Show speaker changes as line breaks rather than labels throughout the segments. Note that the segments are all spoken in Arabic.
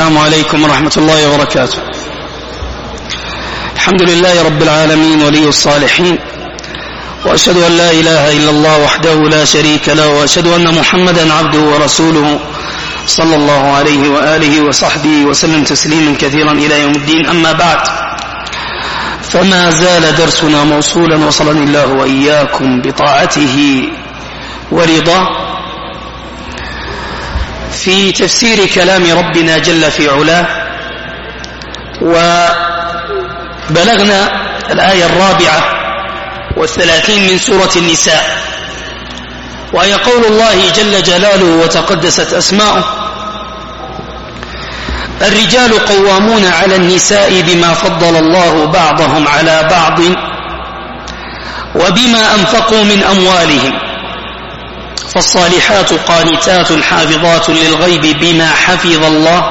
السلام عليكم ورحمة الله وبركاته. الحمد لله رب العالمين ولي الصالحين، وأشهد أن لا إله إلا الله وحده لا شريك له، وأشهد أن محمدا عبده ورسوله صلى الله عليه وآله وصحبه وسلم تسليما كثيرا إلى يوم الدين. أما بعد، فما زال درسنا موصولا وصلني الله وإياكم بطاعته ورضاه في تفسير كلام ربنا جل في علاه، وبلغنا الآية 34 من سورة النساء، وهي قول الله جل جلاله وتقدست أسماؤه: الرجال قوامون على النساء بما فضل الله بعضهم على بعض وبما أنفقوا من أموالهم، فالصالحات قانتات حافظات للغيب بما حفظ الله،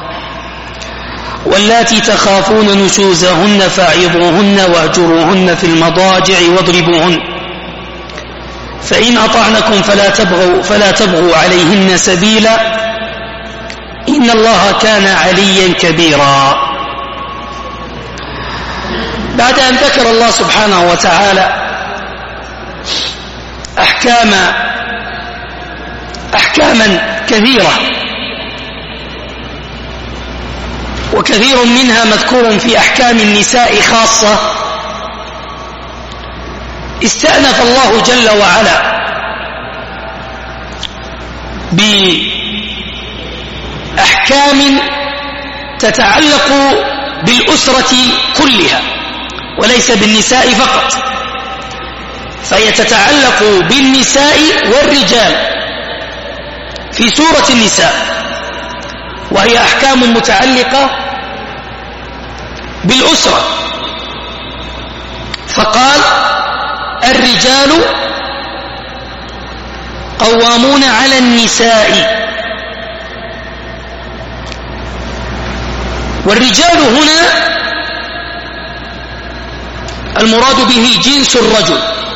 واللاتي تخافون نشوزهن فاعظوهن واهجروهن في المضاجع واضربوهن، فإن أطعنكم فلا تبغوا عليهن سبيلا، إن الله كان عليا كبيرا. بعد أن ذكر الله سبحانه وتعالى أحكاما كثيرة، وكثير منها مذكور في أحكام النساء خاصة، استأنف الله جل وعلا بأحكام تتعلق بالأسرة كلها وليس بالنساء فقط، فهي تتعلق بالنساء والرجال في سورة النساء، وهي أحكام متعلقة بالأسرة. فقال: الرجال قوامون على النساء. والرجال هنا المراد به جنس الرجل،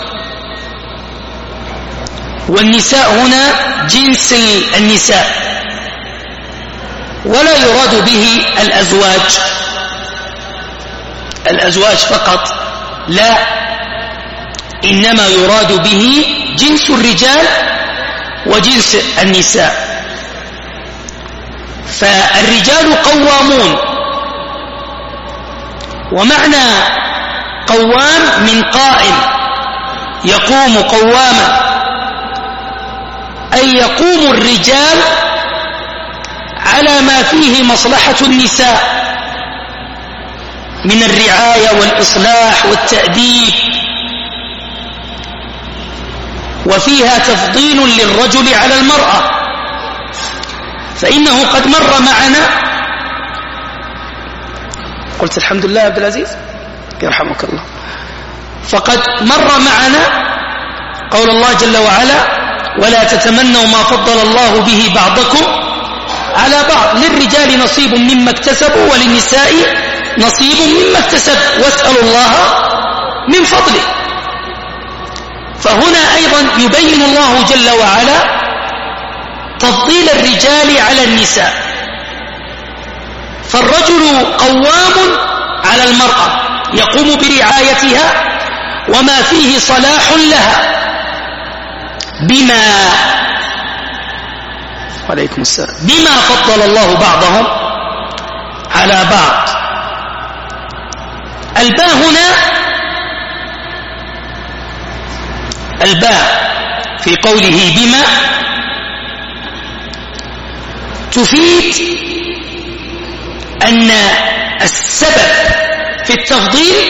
والنساء هنا جنس النساء، ولا يراد به الأزواج فقط، لا، إنما يراد به جنس الرجال وجنس النساء. فالرجال قوامون، ومعنى قوام من قائم، يقوم قواما، أي يقوم الرجال على ما فيه مصلحة النساء من الرعاية والإصلاح والتأديب، وفيها تفضيل للرجل على المرأة، فإنه قد مر معنا. قلت الحمد لله عبد العزيز يرحمك الله. فقد مر معنا قول الله جل وعلا: ولا تتمنوا ما فضل الله به بعضكم على بعض، للرجال نصيب مما اكتسبوا وللنساء نصيب مما اكتسبوا واسألوا الله من فضله. فهنا أيضا يبين الله جل وعلا تفضيل الرجال على النساء، فالرجل قوام على المرأة، يقوم برعايتها وما فيه صلاح لها وعليكم السلام بما فضل الله بعضهم على بعض. الباء هنا، الباء في قوله بما تفيد أن السبب في التفضيل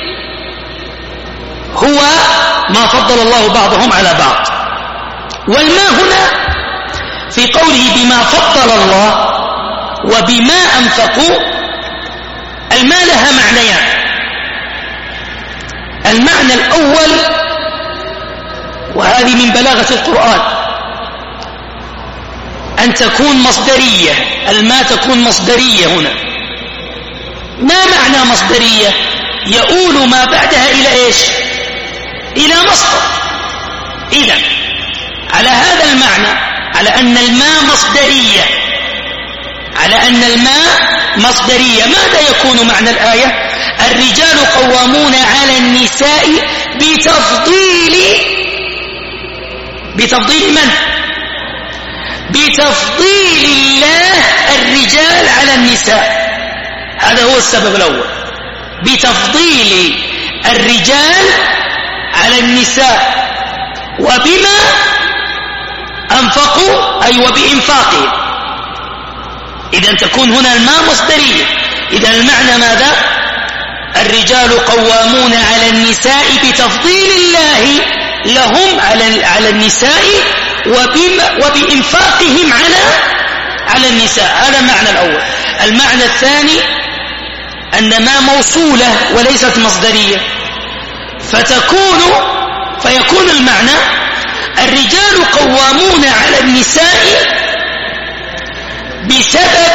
هو ما فضل الله بعضهم على بعض. والما هنا في قوله بما فضل الله وبما أنفقوا، الماء لها معنيان. المعنى الأول، وهذه من بلاغة القرآن، أن تكون مصدرية، الماء تكون مصدرية هنا. ما معنى مصدرية؟ يؤول ما بعدها إلى إيش؟ إلى مصدر. إذن على هذا المعنى، على أن الماء مصدرية، على أن الماء مصدرية. ماذا يكون معنى الآية؟ الرجال قوامون على النساء بتفضيل من؟ بتفضيل الله الرجال على النساء. هذا هو السبب الأول، بتفضيل الرجال على النساء وبما أنفقوا أي وبإنفاقهم. إذن تكون هنا الماء مصدرية. إذن المعنى ماذا؟ الرجال قوامون على النساء بتفضيل الله لهم على النساء وبإنفاقهم على النساء. هذا المعنى الأول. المعنى الثاني أن ما موصولة وليست مصدرية، فيكون المعنى الرجال قوامون على النساء بسبب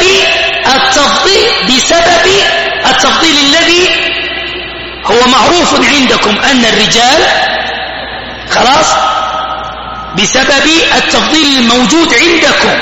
التفضيل الذي هو معروف عندكم أن الرجال خلاص بسبب التفضيل الموجود عندكم.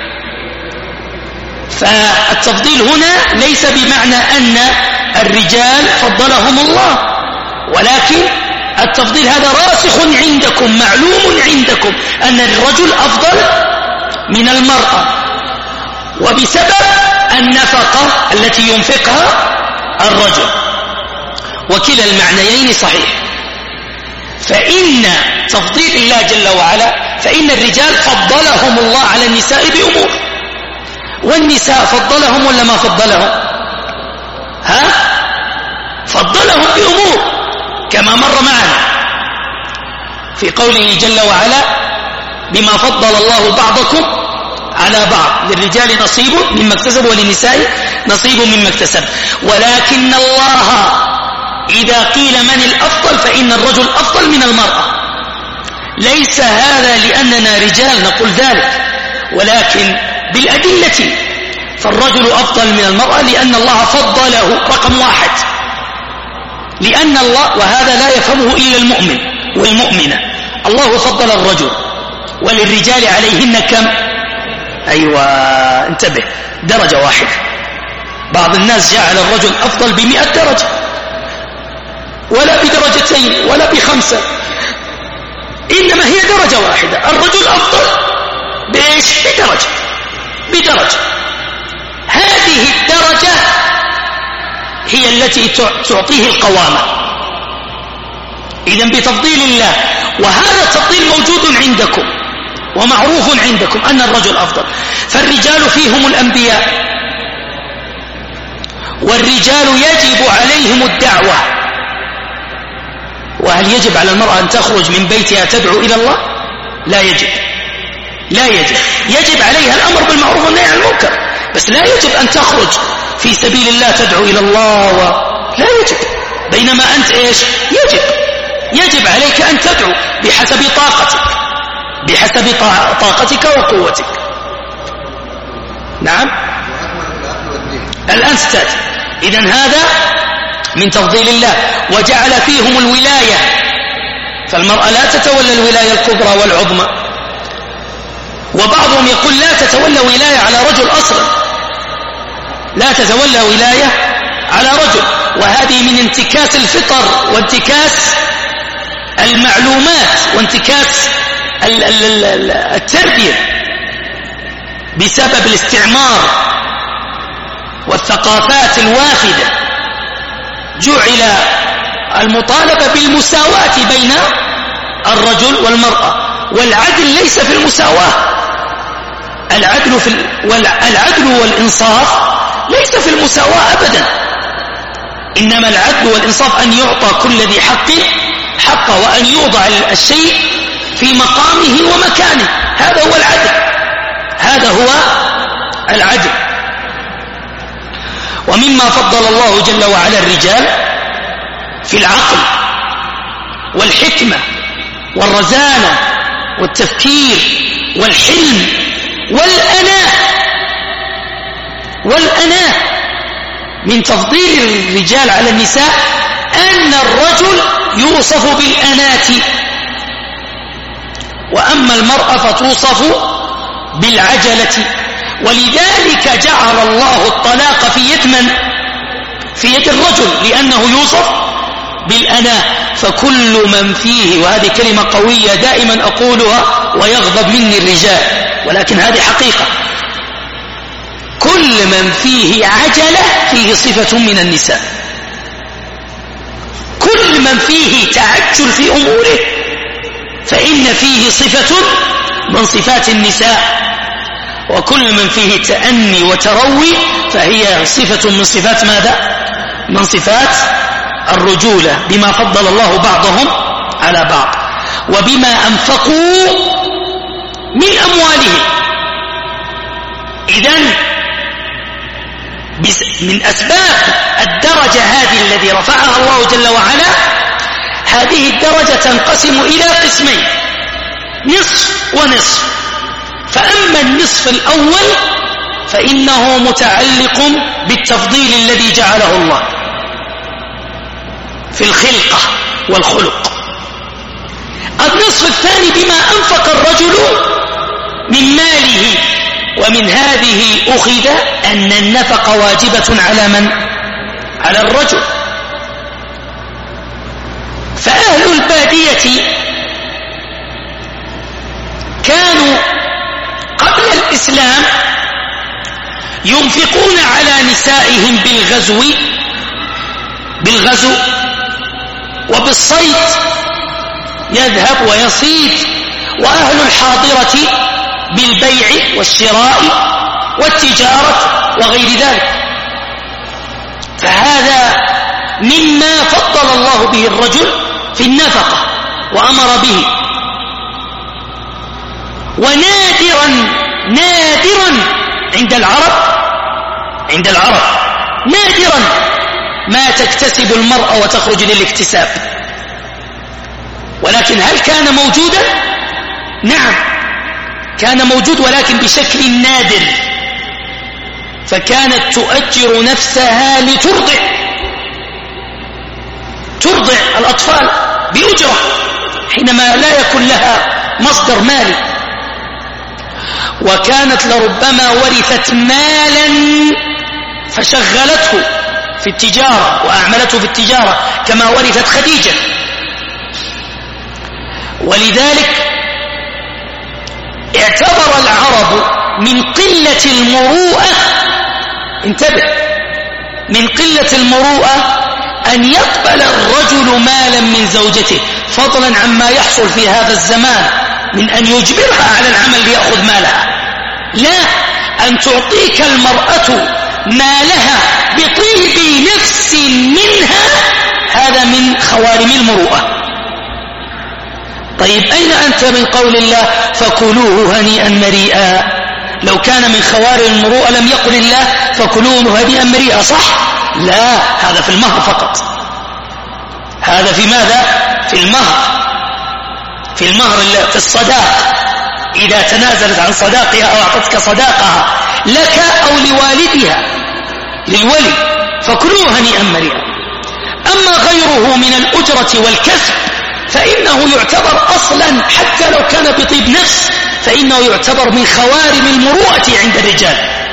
فالتفضيل هنا ليس بمعنى أن الرجال فضلهم الله، ولكن التفضيل هذا راسخ عندكم معلوم عندكم أن الرجل أفضل من المرأة، وبسبب النفقة التي ينفقها الرجل. وكلا المعنيين صحيح. فإن تفضيل الله جل وعلا، فإن الرجال فضلهم الله على النساء بأمور، والنساء فضلهم ولا ما فضلهم؟ فضلهم بأمور كما مر معنا في قوله جل وعلا بما فضل الله بعضكم على بعض، للرجال نصيب مما اكتسب وللنساء نصيب مما اكتسب. ولكن الله إذا قيل من الأفضل فإن الرجل أفضل من المرأة. ليس هذا لأننا رجال نقول ذلك، ولكن بالأدلة. فالرجل أفضل من المرأة لأن الله فضله رقم واحد، لأن الله، وهذا لا يفهمه إلا المؤمن والمؤمنة، الله فضل الرجل وللرجال عليهن كم؟ أيوة انتبه، درجة واحدة. بعض الناس جعل الرجل أفضل ب100 درجة، ولا بدرجتين ولا ب5، إنما هي درجة واحدة. الرجل أفضل بإيش؟ بدرجة. هذه الدرجة هي التي تعطيه القوامة. إذن بتفضيل الله، وهذا التفضيل موجود عندكم ومعروف عندكم أن الرجل أفضل. فالرجال فيهم الأنبياء، والرجال يجب عليهم الدعوة. وهل يجب على المرأة أن تخرج من بيتها تدعو إلى الله؟ لا يجب. يجب عليها الأمر بالمعروف والنهي عن المنكر، بس لا يجب أن تخرج في سبيل الله تدعو إلى الله لا يجب. بينما أنت إيش؟ يجب عليك أن تدعو بحسب طاقتك وقوتك. نعم الآن ستأتي. إذن هذا من تفضيل الله. وجعل فيهم الولاية، فالمرأة لا تتولى الولاية الكبرى والعظمى. وبعضهم يقول لا تتولى ولاية على رجل أصلا، لا تتولى ولاية على رجل. وهذه من انتكاس الفطر وانتكاس المعلومات وانتكاس التربية بسبب الاستعمار والثقافات الوافدة. جعل المطالبة بالمساواة بين الرجل والمرأة، والعدل ليس في المساواة. العدل والإنصاف ليس في المساواة أبدا، إنما العدل والإنصاف أن يعطى كل ذي حق حقه، وأن يوضع الشيء في مقامه ومكانه. هذا هو العدل. ومما فضل الله جل وعلا الرجال في العقل والحكمة والرزانة والتفكير والحلم والأناة. من تفضيل الرجال على النساء أن الرجل يوصف بالأناة، وأما المرأة فتوصف بالعجلة. ولذلك جعل الله الطلاق في يد من؟ في يد الرجل، لأنه يوصف بالأناة. فكل من فيه، وهذه كلمة قوية دائما أقولها ويغضب مني الرجال، ولكن هذه حقيقة، كل من فيه عجلة فيه صفة من النساء. كل من فيه تعجل في أموره فإن فيه صفة من صفات النساء، وكل من فيه تأني وتروي فهي صفة من صفات ماذا؟ من صفات الرجولة، بما فضل الله بعضهم على بعض وبما أنفقوا من أموالهم. إذن من أسباب الدرجة هذه الذي رفعها الله جل وعلا، هذه الدرجة تنقسم إلى قسمين، نصف ونصف. فأما النصف الأول فإنه متعلق بالتفضيل الذي جعله الله في الخلقة والخلق. النصف الثاني بما أنفق الرجل من ماله، ومن هذه أخذ أن النفقة واجبة على من؟ على الرجل. فأهل البادية كانوا قبل الإسلام ينفقون على نسائهم بالغزو وبالصيد، يذهب ويصيد، وأهل الحاضرة بالبيع والشراء والتجارة وغير ذلك. فهذا مما فضل الله به الرجل في النفقة وأمر به. ونادرا عند العرب نادرا ما تكتسب المرأة وتخرج للاكتساب، ولكن هل كان موجودا؟ نعم كان موجود، ولكن بشكل نادر. فكانت تؤجر نفسها ترضع الأطفال بأجرة حينما لا يكون لها مصدر مالي، وكانت لربما ورثت مالا فشغلته في التجارة وأعملته في التجارة كما ورثت خديجة. ولذلك اعتبر العرب من قلة المروءة، انتبه، من قلة المروءة أن يقبل الرجل مالا من زوجته، فضلا عما يحصل في هذا الزمان من أن يجبرها على العمل ليأخذ مالها. لا، أن تعطيك المرأة مالها بطيب نفس منها، هذا من خوارم المروءة. طيب أين أنت من قول الله فكلوه هنيئا مريئا؟ لو كان من خوارم المروءة لم يقل الله فكلوه هنيئا مريئا، صح؟ لا، هذا في المهر فقط. هذا في ماذا؟ في المهر في الصداق، إذا تنازلت عن صداقها أو أعطتك صداقها لك أو لوالدها للولي فكلوه هنيئا مريئا. أما غيره من الأجرة والكسب فإنه يعتبر أصلا حتى لو كان بطيب نفس فإنه يعتبر من خوارم المروءة عند الرجال،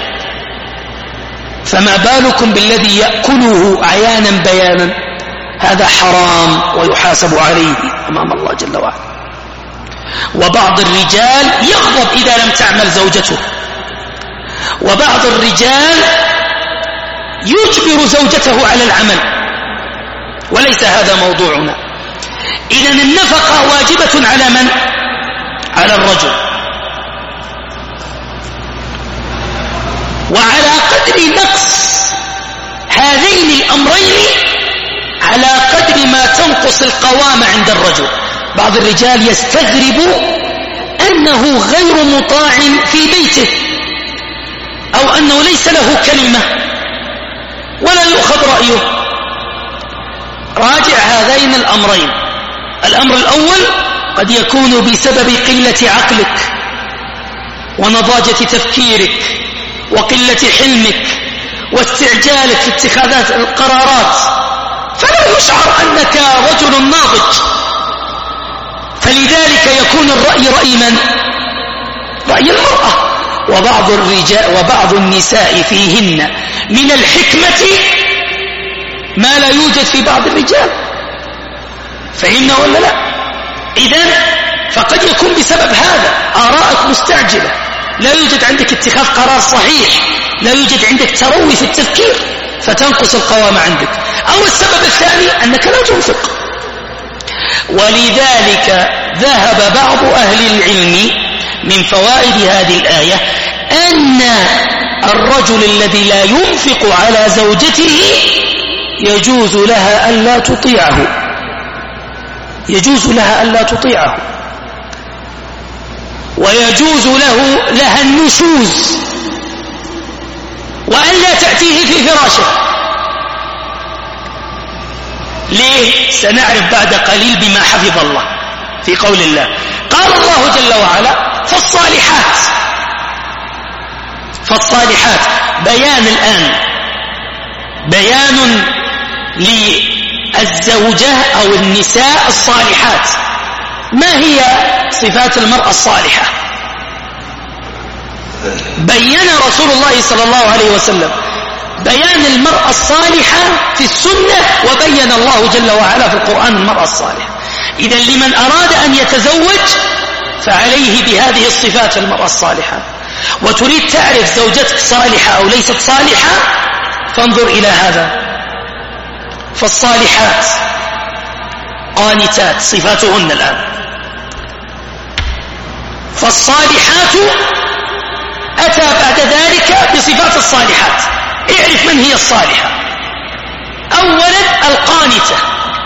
فما بالكم بالذي يأكله عيانا بيانا؟ هذا حرام ويحاسب عليه أمام الله جل وعلا. وبعض الرجال يغضب إذا لم تعمل زوجته، وبعض الرجال يجبر زوجته على العمل، وليس هذا موضوعنا. إذن النفقة واجبة على من؟ على الرجل. وعلى قدر نقص هذين الأمرين على قدر ما تنقص القوامة عند الرجل. بعض الرجال يستغرب أنه غير مطاع في بيته، أو أنه ليس له كلمة ولا يؤخذ رأيه. راجع هذين الأمرين. الأمر الأول قد يكون بسبب قلة عقلك ونضاجة تفكيرك وقلة حلمك واستعجالك في اتخاذات القرارات، فلا يشعر أنك رجل ناضج، فلذلك يكون الرأي رأي من؟ رأي المرأة. وبعض النساء فيهن من الحكمة ما لا يوجد في بعض الرجال. فهمنا ولا لا؟ إذن فقد يكون بسبب هذا آراءك مستعجلة، لا يوجد عندك اتخاذ قرار صحيح، لا يوجد عندك تروي في التفكير فتنقص القوامة عندك. أو السبب الثاني أنك لا تنفق. ولذلك ذهب بعض أهل العلم من فوائد هذه الآية أن الرجل الذي لا ينفق على زوجته يجوز لها ألا تطيعه، يجوز لها ألا تطيعه، ويجوز لها النشوز وألا تأتيه في فراشه. ليه؟ سنعرف بعد قليل بما حفظ الله في قول الله. قال الله جل وعلا فالصالحات بيان الآن، بيان للزوجة أو النساء الصالحات. ما هي صفات المرأة الصالحة؟ بين رسول الله صلى الله عليه وسلم بيان المرأة الصالحة في السنة، وبين الله جل وعلا في القرآن المرأة الصالحة. إذن لمن أراد أن يتزوج فعليه بهذه الصفات المرأة الصالحة. وتريد تعرف زوجتك صالحة أو ليست صالحة فانظر إلى هذا. فالصالحات قانتات صفاتهن الآن. فالصالحات أتى بعد ذلك بصفات الصالحات. اعرف من هي الصالحة. أولا القانتة،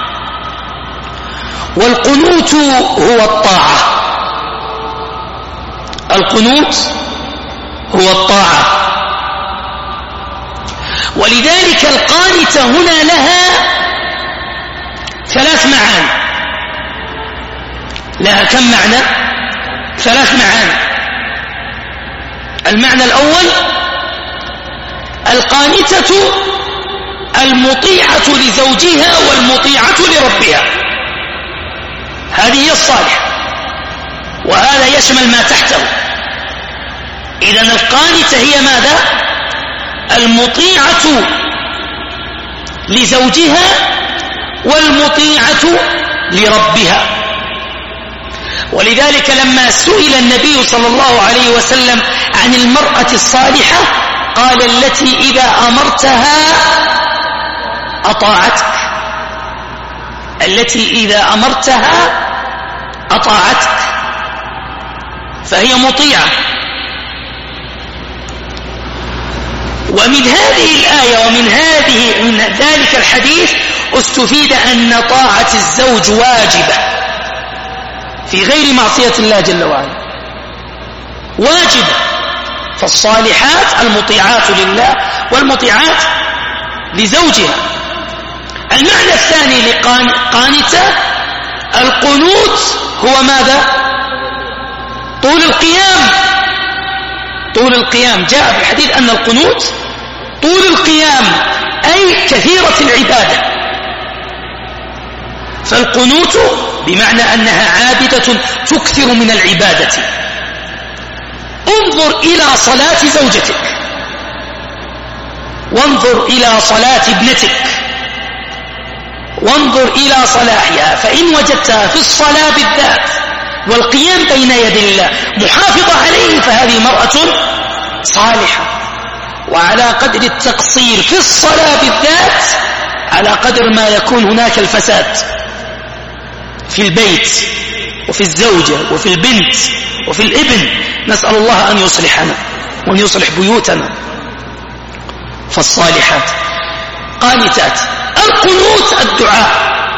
والقنوت هو الطاعة. القنوت هو الطاعة. ولذلك القانتة هنا لها ثلاث معاني. لها كم معنى؟ ثلاث معاني. المعنى الأول القانتة المطيعة لزوجها والمطيعة لربها، هذه هي الصالحة، وهذا يشمل ما تحته. إذن القانتة هي ماذا؟ المطيعة لزوجها والمطيعة لربها. ولذلك لما سئل النبي صلى الله عليه وسلم عن المرأة الصالحة قال التي إذا أمرتها أطاعتك، التي إذا أمرتها أطاعتك، فهي مطيعة. ومن هذه الآية ومن ذلك الحديث استفيد أن طاعة الزوج واجبة في غير معصية الله جل وعلا، واجبة. فالصالحات المطيعات لله والمطيعات لزوجها. المعنى الثاني لقانتة القنوت هو ماذا؟ طول القيام. طول القيام جاء في الحديث أن القنوت طول القيام أي كثيرة العبادة. فالقنوت بمعنى أنها عابدة تكثر من العبادة. انظر إلى صلاة زوجتك، وانظر إلى صلاة ابنتك، وانظر إلى صلاحها. فإن وجدتها في الصلاة بالذات والقيام بين يدي الله محافظة عليه فهذه مرأة صالحة. وعلى قدر التقصير في الصلاة بالذات على قدر ما يكون هناك الفساد في البيت وفي الزوجة وفي البنت وفي الابن. نسأل الله أن يصلحنا وأن يصلح بيوتنا. فالصالحات قانتات. القنوت الدعاء،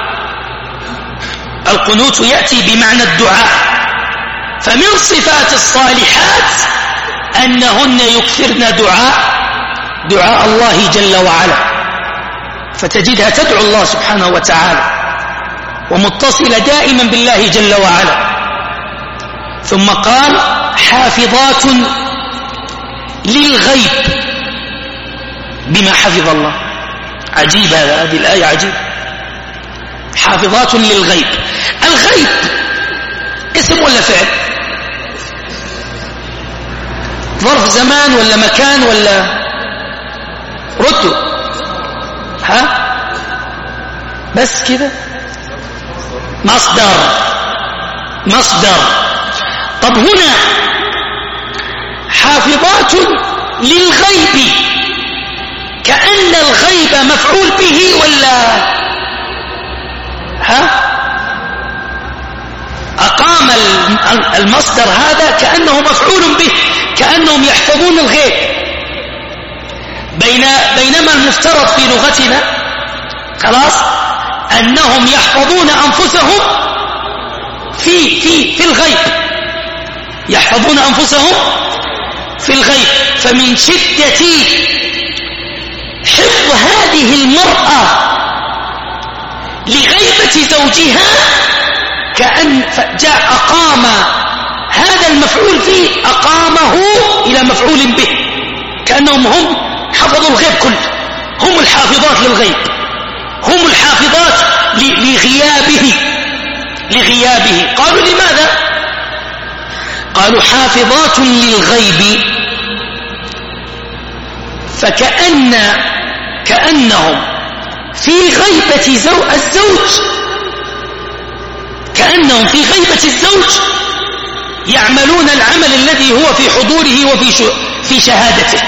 القنوت يأتي بمعنى الدعاء. فمن صفات الصالحات أنهن يكثرن دعاء الله جل وعلا، فتجدها تدعو الله سبحانه وتعالى ومتصلة دائما بالله جل وعلا. ثم قال حافظات للغيب بما حفظ الله. عجيب هذه الآية عجيب. حافظات للغيب. الغيب اسم ولا فعل؟ ظرف زمان ولا مكان ولا ردوا؟ ها بس كده مصدر. طب هنا حافظات للغيب، كأن الغيب مفعول به ولا ها؟ أقام المصدر هذا كأنه مفعول به، كأنهم يحفظون الغيب، بينما المفترض في لغتنا خلاص أنهم يحفظون أنفسهم في الغيب، يحفظون أنفسهم في الغيب. فمن شدة حفظ هذه المرأة لغيبة زوجها كأن جاء أقام هذا المفعول فيه، أقامه إلى مفعول به، كأنهم هم حفظوا الغيب كله، هم الحافظات للغيب، هم الحافظات لغيابه. قالوا لماذا؟ قالوا حافظات للغيب، كأنهم في غيبة الزوج، كأنهم في غيبة الزوج يعملون العمل الذي هو في حضوره وفي شهادته،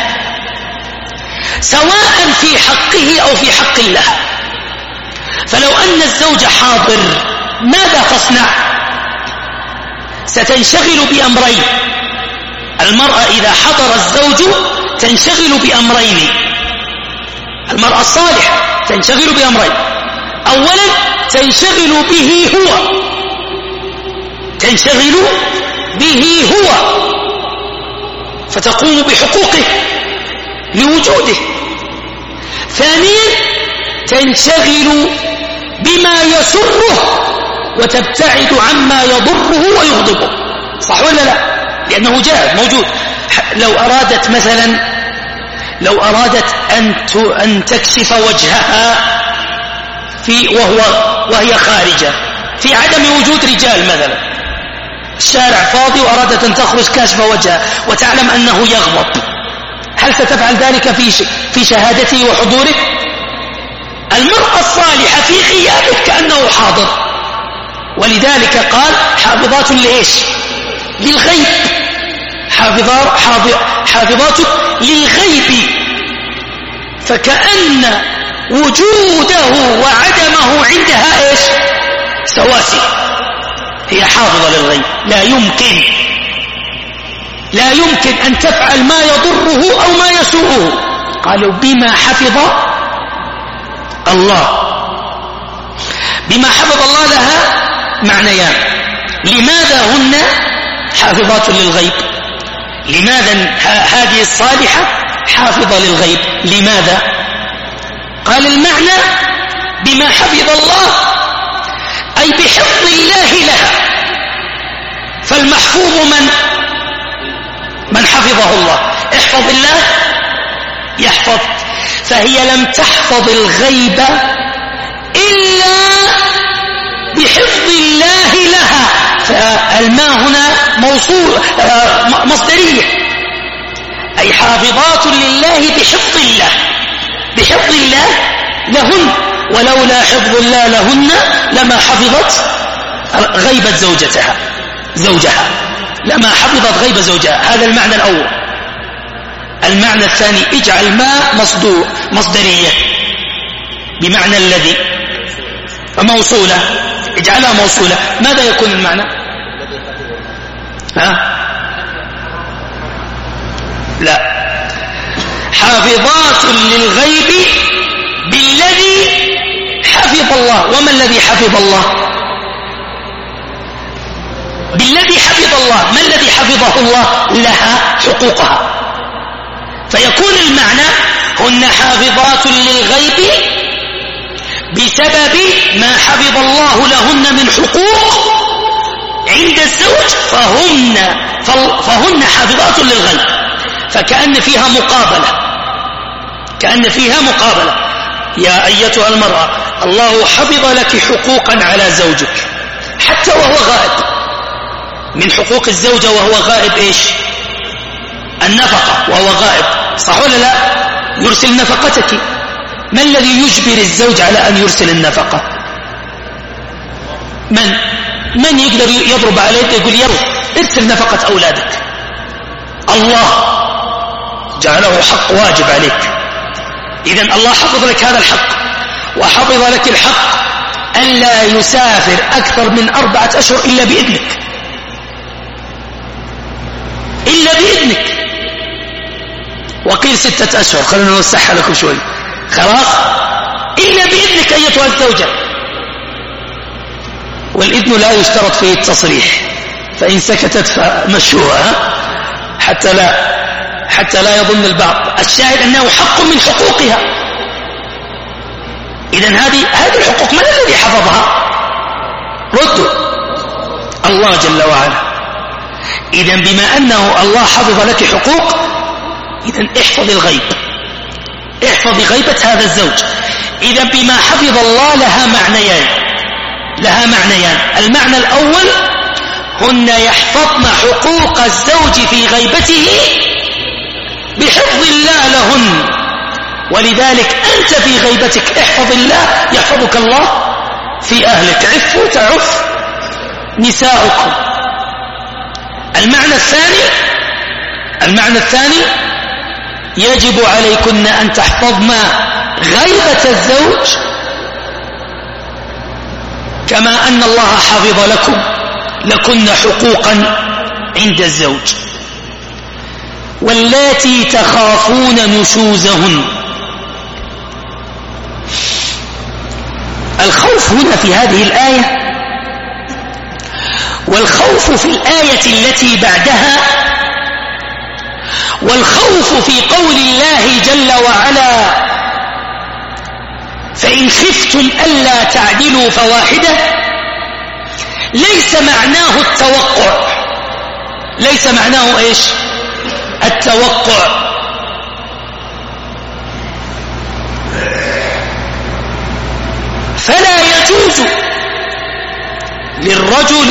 سواء في حقه أو في حق الله. فلو أن الزوج حاضر ماذا تصنع؟ ستنشغل بأمرين. المرأة إذا حضر الزوج تنشغل بأمرين، المرأة الصالحة تنشغل بأمرين. أولا تنشغل به هو فتقوم بحقوقه لوجوده. ثانيا تنشغل بما يسره وتبتعد عما يضره ويغضبه، صح ولا لا؟ لأنه جاهد موجود. لو أرادت أن تكشف وجهها وهي خارجة في عدم وجود رجال، مثلا الشارع فاضي وأرادت أن تخرج كاشفة وجهها وتعلم أنه يغضب، هل ستفعل ذلك في شهادته وحضوره؟ المرأة الصالحة في غيابه كأنه حاضر، ولذلك قال حافظات لإيش؟ للغيب، حافظات للغيب، فكأن وجوده وعدمه عندها إيش؟ سواسي. هي حافظة للغيب، لا يمكن أن تفعل ما يضره أو ما يسوءه. قالوا بما حفظ الله، بما حفظ الله لها معنيان. لماذا هن حافظات للغيب؟ لماذا هذه الصالحة حافظة للغيب؟ لماذا؟ قال المعنى بما حفظ الله أي بحفظ الله لها، فالمحفوظ من حفظه الله. احفظ الله يحفظ، فهي لم تحفظ الغيب إلا بحفظ الله لها. فالماء هنا موصول مصدرية، أي حافظات لله بحفظ الله لهن، ولولا حفظ الله لهن لما حفظت غيبة زوجها، لما حفظت غيبة زوجها. هذا المعنى الأول. المعنى الثاني اجعل ما مصدرية بمعنى الذي، موصولة، اجعلها موصولة. ماذا يكون المعنى؟ لا، حافظات للغيب بالذي حفظ الله. وما الذي حفظ الله؟ بالذي حفظ الله. ما الذي حفظه الله؟ لها حقوقها. فيكون المعنى هن حافظات للغيب بسبب ما حفظ الله لهن من حقوق عند الزوج، فهن حافظات للغيب. فكأن فيها مقابلة. يا أيتها المرأة، الله حفظ لك حقوقا على زوجك حتى وهو غائب. من حقوق الزوجة وهو غائب إيش؟ النفقة وهو غائب، صح ولا لا؟ يرسل نفقتك. ما الذي يجبر الزوج على أن يرسل النفقة؟ من يقدر يضرب عليك يقول يلا ارسل نفقة أولادك؟ الله جعله حق واجب عليك. إذن الله حفظ لك هذا الحق، وحفظ لك الحق ألا يسافر أكثر من 4 أشهر إلا بإذنك، إلا بإذنك. وقيل 6 أشهر، خلونا نوسعها لكم شوي، خلاص، إلا بإذنك أيتها الزوجة. والإذن لا يشترط فيه التصريح، فإن سكتت فمشوها حتى لا يظن البعض. الشاهد أنه حق من حقوقها. إذن هذه الحقوق من الذي حفظها؟ ردوا، الله جل وعلا. إذن بما أنه الله حفظ لك حقوق، إذن احفظ الغيب، احفظ غيبة هذا الزوج. إذن بما حفظ الله لها معنيان. المعنى الأول هن يحفظن حقوق الزوج في غيبته بحفظ الله لهن، ولذلك أنت في غيبتك احفظ الله يحفظك الله في أهلك. عفوا تعف نساؤكم. المعنى الثاني يجب عليكن أن تحفظن غيبة الزوج كما أن الله حفظ لكن حقوقا عند الزوج. واللاتي تخافون نشوزهن. الخوف هنا في هذه الآية والخوف في الآية التي بعدها والخوف في قول الله جل وعلا فإن خفتم ألا تعدلوا فواحدة ليس معناه التوقع. ليس معناه إيش؟ التوقع. فلا يجوز للرجل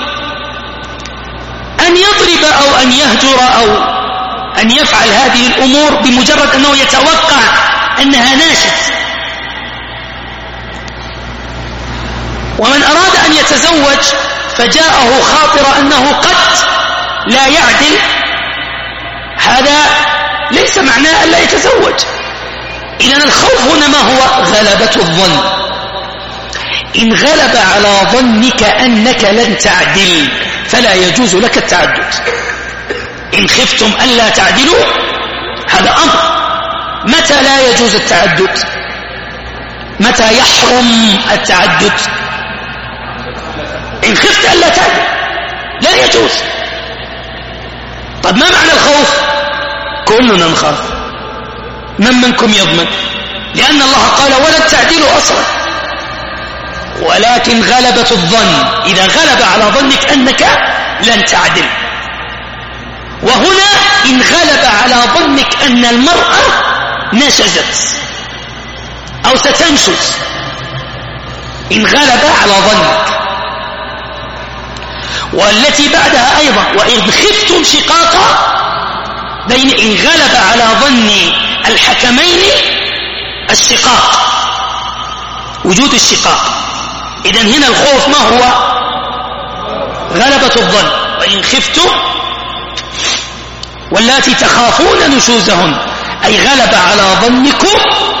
أن يضرب أو أن يهجر أو أن يفعل هذه الأمور بمجرد أنه يتوقع أنها ناشز. ومن أراد أن يتزوج فجاءه خاطر أنه قد لا يعدل، هذا ليس معناه أن لا يتزوج. إذن الخوف هنا ما هو؟ غلبة الظن. إن غلب على ظنك أنك لن تعدل فلا يجوز لك التعدد. إن خفتم ألا تعدلوا هذا أمر. متى لا يجوز التعدد؟ متى يحرم التعدد؟ إن خفت ألا تعدل لا يجوز. طب ما معنى الخوف؟ كلنا نخاف، من منكم يضمن؟ لأن الله قال ولن تعدلوا أصلا، ولكن غلبة الظن. إذا غلب على ظنك أنك لن تعدل. وهنا إن غلب على ظنك أن المرأة نشزت أو ستنشز، إن غلب على ظنك. والتي بعدها أيضا وإن خفتم شقاقا بين، إن غلب على ظن الحكمين الشقاق، وجود الشقاق. إذن هنا الخوف ما هو؟ غلبة الظن. وإن خفتم واللاتي تخافون نشوزهن، أي غلب على ظنكم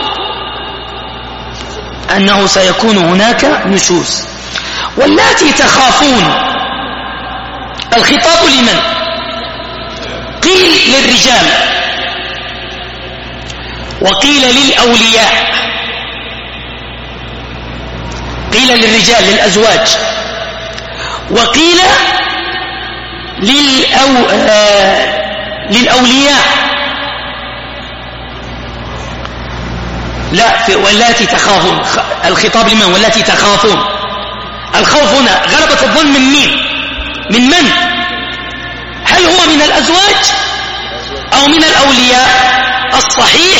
أنه سيكون هناك نشوز. واللاتي تخافون الخطاب لمن؟ قيل للرجال وقيل للأولياء. قيل للرجال للأزواج، وقيل للأولياء. لا، واللاتي تخافون الخطاب لمن؟ واللاتي تخافون. الخوف هنا غلبة الظن من مين؟ من من؟ هل هو من الأزواج أو من الأولياء؟ الصحيح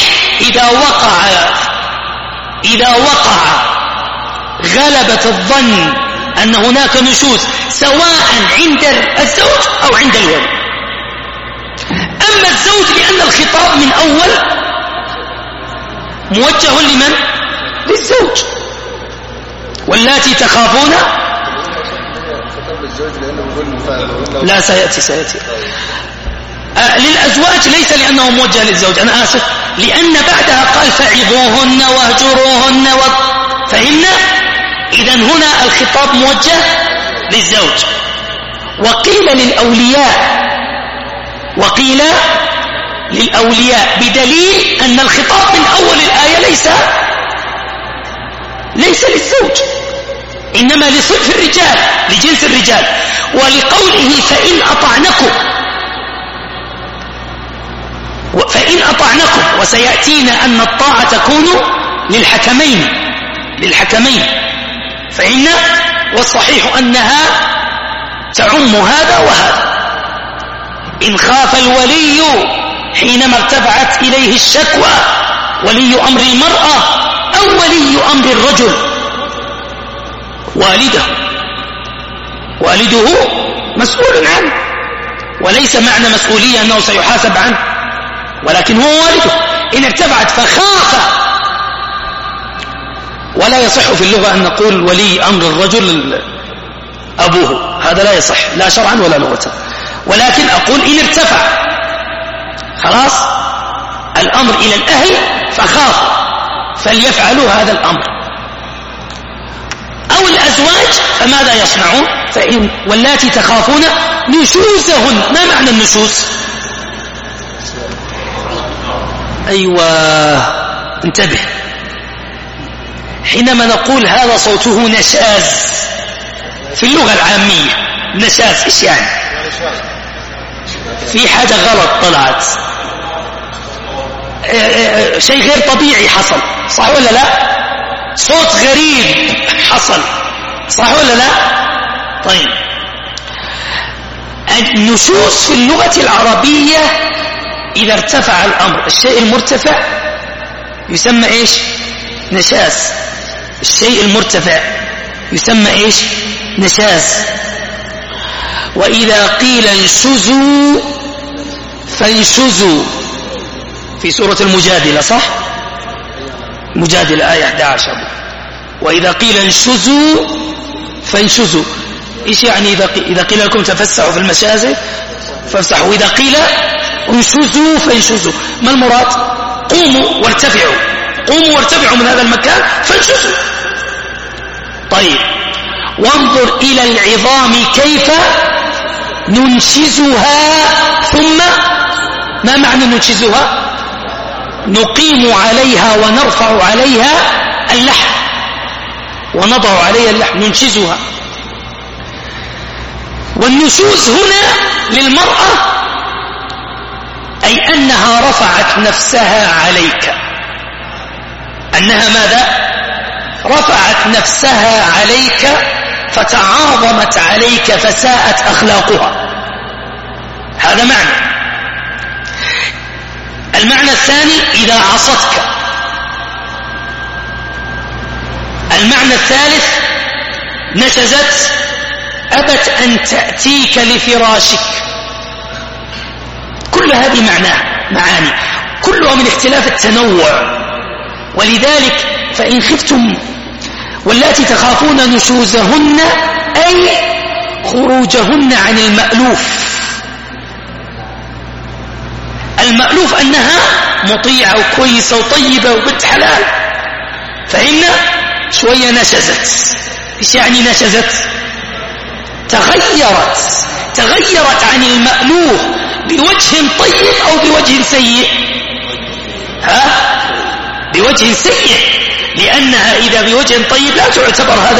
إذا وقع غلبة الظن أن هناك نشوز سواء عند الزوج أو عند الولي. وسمى الزوج لأن الخطاب من أول موجه لمن؟ للزوج. واللاتي تخافون لا سيأتي للأزواج ليس لأنه موجه للزوج، أنا آسف، لأن بعدها قال فعظوهن واهجروهن فهمنا؟ إذن هنا الخطاب موجه للزوج. وقيل للأولياء بدليل أن الخطاب من أول الآية ليس للزوج، إنما لصنف الرجال، لجنس الرجال. ولقوله فإن أطعنكم وسيأتينا أن الطاعة تكون للحكمين فإن والصحيح أنها تعم هذا وهذا. إن خاف الولي حينما ارتفعت إليه الشكوى ولي أمر المرأة أو ولي أمر الرجل والده مسؤول عنه، وليس معنى مسؤولية أنه سيحاسب عنه، ولكن هو والده. إن ارتفعت فخاف، ولا يصح في اللغة أن نقول ولي أمر الرجل أبوه، هذا لا يصح لا شرعا ولا لغة، ولكن أقول إن ارتفع خلاص الأمر إلى الأهل فخافوا فليفعلوا هذا الأمر. أو الأزواج فماذا يصنعون؟ فإن واللاتي تخافون نشوزهن. ما معنى النشوز؟ أيوة انتبه، حينما نقول هذا صوته نشاز في اللغة العامية، نشاز إيش يعني؟ في حاجة غلط طلعت، شيء غير طبيعي حصل، صح ولا لا؟ صوت غريب حصل، صح ولا لا؟ طيب، النشوز في اللغة العربية إذا ارتفع الأمر، الشيء المرتفع يسمى إيش؟ نشاز. الشيء المرتفع يسمى إيش؟ نشاز. وإذا قيل انشزوا فانشزوا في سورة المجادلة، صح؟ مجادلة آية 11. وإذا قيل انشزوا فانشزوا، إيش يعني؟ إذا قيل لكم تفسحوا في المشازي فافسحوا، وإذا قيل انشزوا فانشزوا، ما المراد؟ قوموا وارتفعوا من هذا المكان فانشزوا. طيب، وانظر إلى العظام كيف ننشزها، ثم ما معنى ننشزها؟ نقيم عليها ونرفع عليها اللحم ونضع عليها اللحم، ننشزها. والنشوز هنا للمرأة أي أنها رفعت نفسها عليك، أنها ماذا؟ رفعت نفسها عليك فتعاظمت عليك فساءت أخلاقها، هذا معنى. المعنى الثاني إذا عصتك. المعنى الثالث نشزت، أبت أن تأتيك لفراشك. كل هذه معاني كلها من اختلاف التنوع. ولذلك فإن خفتم واللاتي تخافون نشوزهن أي خروجهن عن المألوف أنها مطيعة وكويسة وطيبة وبنت حلال، فإن شوية نشزت. إيش يعني نشزت؟ تغيرت عن المألوف بوجه طيب أو بوجه سيء؟ بوجه سيء، لأنها إذا بوجه طيب لا تعتبر هذا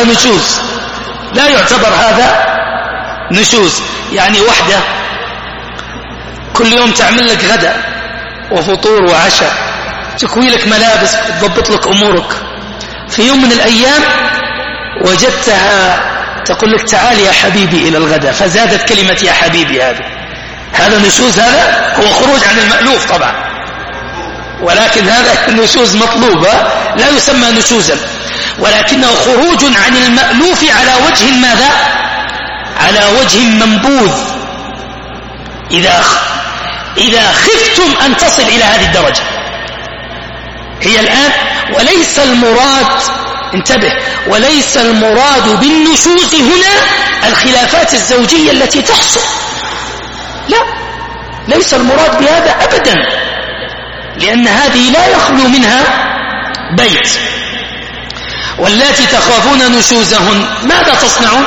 نشوز. يعني وحدة كل يوم تعمل لك غدا وفطور وعشاء، تكوي لك ملابس، تضبط لك أمورك، في يوم من الأيام وجدتها تقول لك تعال يا حبيبي إلى الغداء، فزادت كلمة يا حبيبي. هذا نشوز، هذا هو خروج عن المألوف طبعا، ولكن هذا النشوز مطلوبة، لا يسمى نشوزا، ولكنه خروج عن المألوف على وجه ماذا؟ على وجه منبوذ. إذا إذا خفتم أن تصل إلى هذه الدرجة. هي الآن وليس المراد، انتبه، وليس المراد بالنشوز هنا الخلافات الزوجية التي تحصل، لا، ليس المراد بهذا أبدا، لأن هذه لا يخلو منها بيت. واللاتي تخافون نشوزهن ماذا تصنعون؟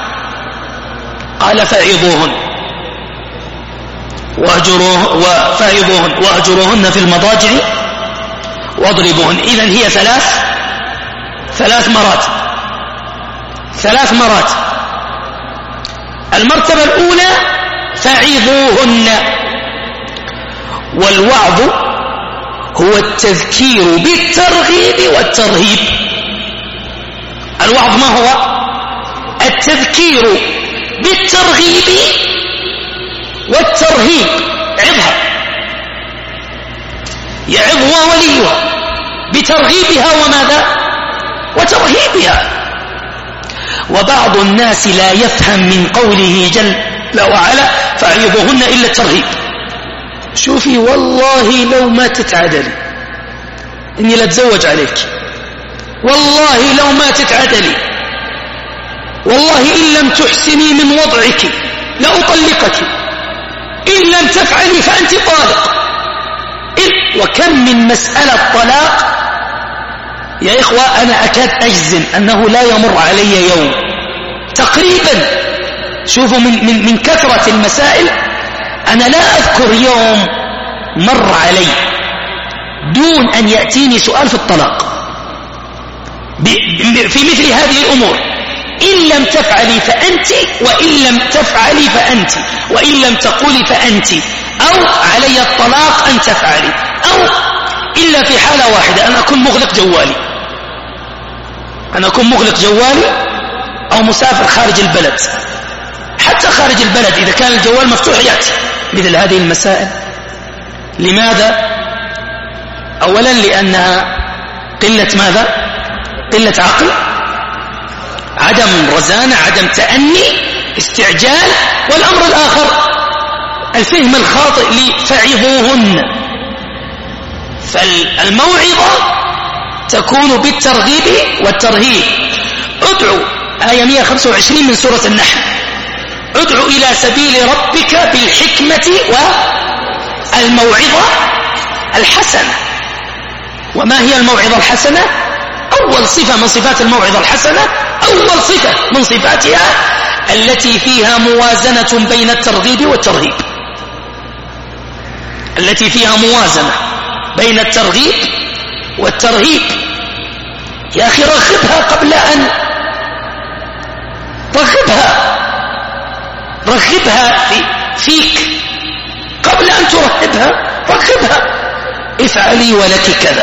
قال فعظوهن واهجروهن في المضاجع واضربوهن. إذن هي ثلاث مرات. المرتبة الأولى فعظوهن، والوعظ هو التذكير بالترغيب والترهيب. الوعظ ما هو؟ التذكير بالترغيب والترهيب. عظها، يعظها وليها بترغيبها وماذا؟ وترهيبها. وبعض الناس لا يفهم من قوله جل وعلا فعظوهن إلا الترهيب. شوفي والله لو ما تتعدلي إني لا أتزوج عليك، والله لو ما تتعدلي، والله إن لم تحسني من وضعك لأطلقك، إن لم تفعلي فأنت طالق. وكم من مسألة طلاق يا إخوة أنا أكاد أجزم أنه لا يمر علي يوم تقريبا، شوفوا من كثرة المسائل أنا لا أذكر يوم مر علي دون أن يأتيني سؤال في الطلاق في مثل هذه الأمور. إن لم تفعلي فأنت، وإن لم تفعلي فأنت، وإن لم تقولي فأنت، أو علي الطلاق أن تفعلي، أو إلا في حالة واحدة أن أكون مغلق جوالي أو مسافر خارج البلد. حتى خارج البلد إذا كان الجوال مفتوح يأتي مثل هذه المسائل. لماذا؟ أولا لأنها قلة ماذا؟ قلة عقل، عدم رزانة، عدم تأني، استعجال. والأمر الآخر الفهم الخاطئ لفعظوهن. فالموعظة تكون بالترغيب والترهيب. ادعو، آية 125 من سورة النحل، ادعو إلى سبيل ربك بالحكمة والموعظة الحسنة. وما هي الموعظة الحسنة؟ أول صفة من صفات الموعظة الحسنة، أول صفة من صفاتها التي فيها موازنة بين الترغيب والترهيب، التي فيها موازنة بين الترغيب والترهيب. يا أخي رغبها قبل أن رغبها فيك قبل أن ترهبها. رغبها، افعلي ولك كذا،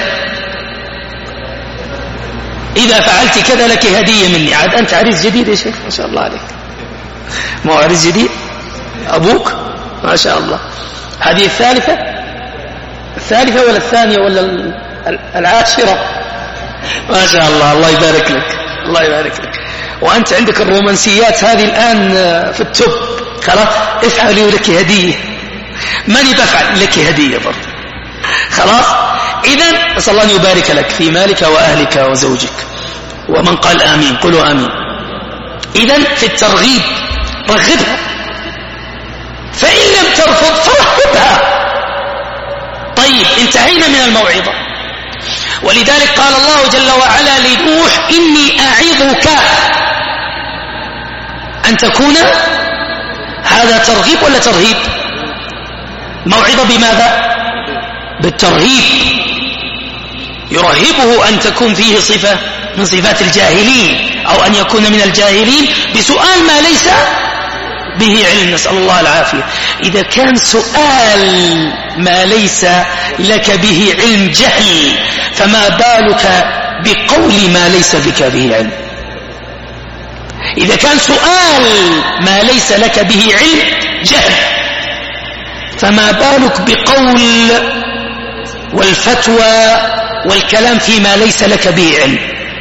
إذا فعلت كذا لك هدية مني. عاد أنت عريس جديد يا شيخ، ما شاء الله عليك. ما هو عريس جديد أبوك، ما شاء الله. هذه الثالثة ولا الثانية ولا العاشرة؟ ما شاء الله، الله يبارك لك، الله يبارك لك. وأنت عندك الرومانسيات هذه الآن في التوب. خلاص، افعلي ولك هدية. ماني بفعل لك هدية برضه. خلاص. إذن أسأل الله أن يبارك لك في مالك وأهلك وزوجك، ومن قال آمين قولوا آمين. إذن في الترغيب رغبها، فإن لم ترفض فرهبها. طيب، انتهينا من الموعظة. ولذلك قال الله جل وعلا لنوح إني أعظك أن تكون. هذا ترغيب ولا ترهيب؟ موعظة بماذا؟ بالترهيب. يرهبه أن تكون فيه صفة من صفات الجاهلين، أو أن يكون من الجاهلين بسؤال ما ليس به علم، نسأل الله العافية. إذا كان سؤال ما ليس لك به علم جهل، فما بالك بقول ما ليس بك به علم؟ إذا كان سؤال ما ليس لك به علم جهل، فما بالك بقول والفتوى والكلام فيما ليس لك به علم؟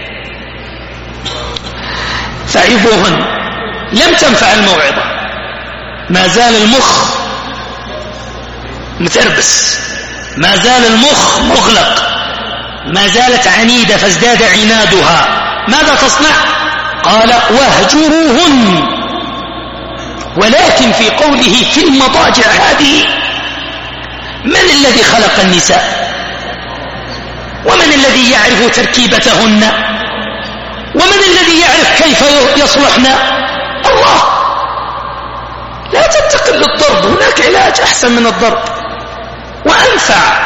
فعظوهن. لم تنفع الموعظة، ما زال المخ متربس، ما زال المخ مغلق، ما زالت عنيدة فازداد عنادها. ماذا تصنع؟ قال واهجروهن. ولكن في قوله في المضاجع هذه، من الذي خلق النساء؟ ومن الذي يعرف تركيبتهن؟ ومن الذي يعرف كيف يصلحن؟ الله. لا تنتقل للضرب، هناك علاج أحسن من الضرب وأنفع.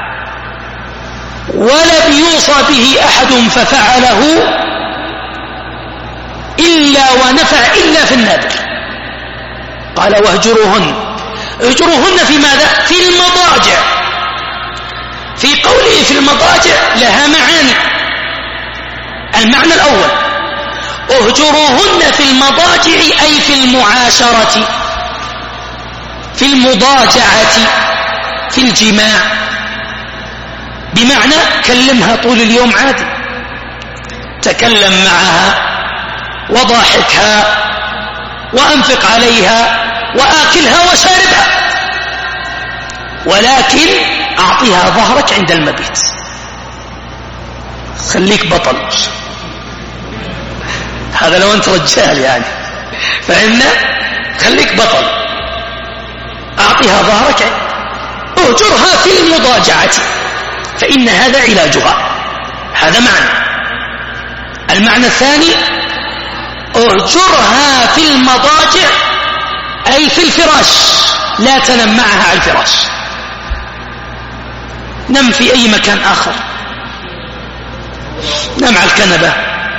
ولم يوصى به أحد ففعله إلا ونفع إلا في النادر. قال واهجروهن. اهجروهن في ماذا؟ في المضاجع. في قوله في المضاجع لها معاني. المعنى الأول اهجروهن في المضاجع أي في المعاشرة، في المضاجعة، في الجماع، بمعنى كلمها طول اليوم عادي، تكلم معها وضاحكها وأنفق عليها وآكلها وشاربها، ولكن أعطيها ظهرك عند المبيت. خليك بطل. هذا لو أنت رجال يعني، فإن خليك بطل، أعطيها ظهرك، اهجرها في المضاجعة فإن هذا علاجها. هذا معنى. المعنى الثاني اهجرها في المضاجع أي في الفراش، لا تنم معها على الفراش، نم في أي مكان آخر، نم على الكنبة،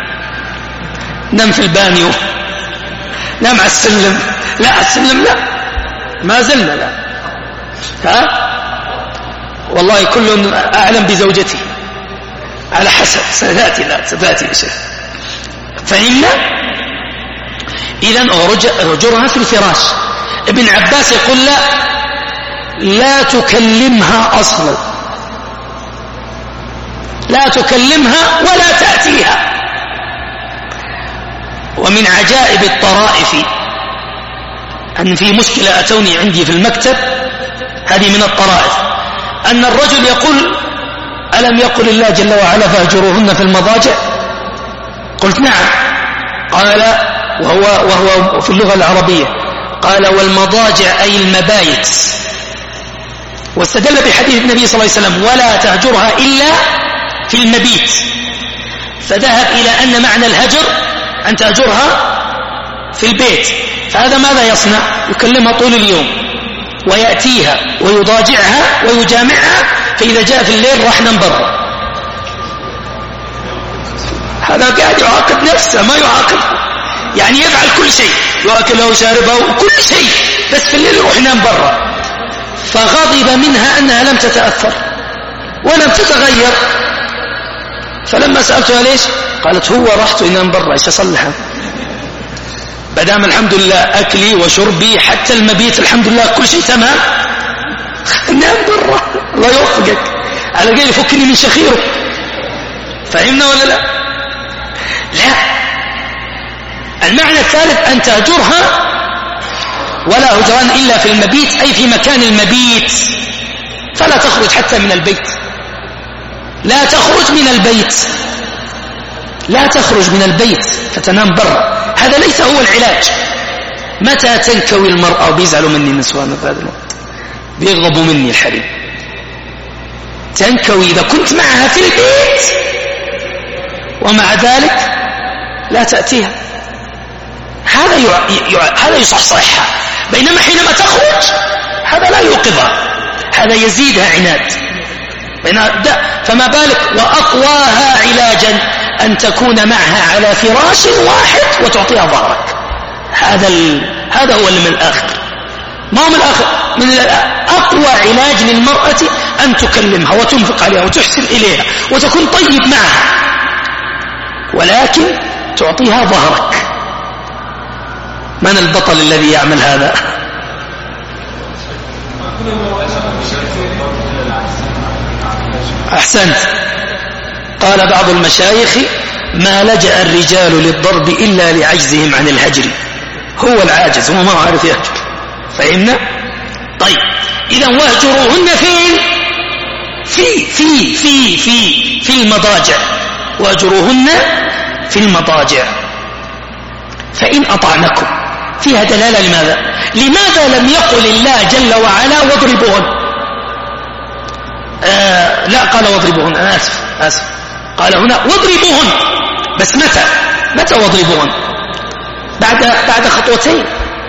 نم في البانيو، نم على السلم. لا السلم لا، ما زلنا لا. ها والله كل أعلم بزوجته على حسب، ستأتي لا ستأتي يا شيخ. فهمنا؟ إذن اهجرها في الفراش. ابن عباس يقول لا تكلمها أصلا، لا تكلمها ولا تأتيها. ومن عجائب الطرائف أن في مشكلة أتوني عندي في المكتب، هذه من الطرائف، أن الرجل يقول ألم يقل الله جل وعلا فاهجروهن في المضاجع؟ قلت نعم. قال وهو في اللغة العربية، قال والمضاجع أي المبايت، واستدل بحديث النبي صلى الله عليه وسلم ولا تهجرها إلا في المبيت، فذهب إلى أن معنى الهجر أن تهجرها في البيت. فهذا ماذا يصنع؟ يكلمها طول اليوم ويأتيها ويضاجعها ويجامعها، فإذا جاء في الليل راح نم برا. هذا قاعد يعاقب نفسه، ما يعاقبها، يعني يفعل كل شيء، يأكلها ويشاربها وكل شيء، بس في الليل يروح ينام برا. فغضب منها أنها لم تتأثر ولم تتغير. فلما سألتها ليش؟ قالت هو رحت ينام برا، ايش أصلحها؟ بدام الحمد لله أكلي وشربي حتى المبيت الحمد لله كل شيء تمام، نام برا الله يوفقك، على قيل يفكني من شخيره. فهمنا ولا لا؟ لا. المعنى الثالث أن تهجرها ولا هجران إلا في المبيت أي في مكان المبيت، فلا تخرج حتى من البيت، لا تخرج من البيت، لا تخرج من البيت فتنام برا. هذا ليس هو العلاج. متى تنكوي المرأة؟ وبيزعلوا مني النسوان في هذا الوقت، بيغضبوا مني الحريم. تنكوي إذا كنت معها في البيت ومع ذلك لا تأتيها، هذا يصحصحها. بينما حينما تخرج هذا لا يوقظها، هذا يزيدها عناد. فما بالك وأقواها علاجا أن تكون معها على فراش واحد وتعطيها ظهرك. هذا هو اللي من الآخر، ما هو من الآخر، من أقوى علاج للمرأة أن تكلمها وتنفق عليها وتحسن إليها وتكون طيب معها، ولكن تعطيها ظهرك. من البطل الذي يعمل هذا؟ أحسنت. قال بعض المشايخ ما لجأ الرجال للضرب إلا لعجزهم عن الهجر. هو العاجز، هو ما عارف يهجر. فهمنا؟ طيب إذا واهجروهن فين؟ في المضاجع. واهجروهن في المضاجع. فإن أطعنكم فيها دلالة. لماذا لم يقل الله جل وعلا واضربوهن؟ لا قال واضربوهن، أنا آسف قال هنا واضربوهن، بس متى واضربوهن؟ بعد خطوتين،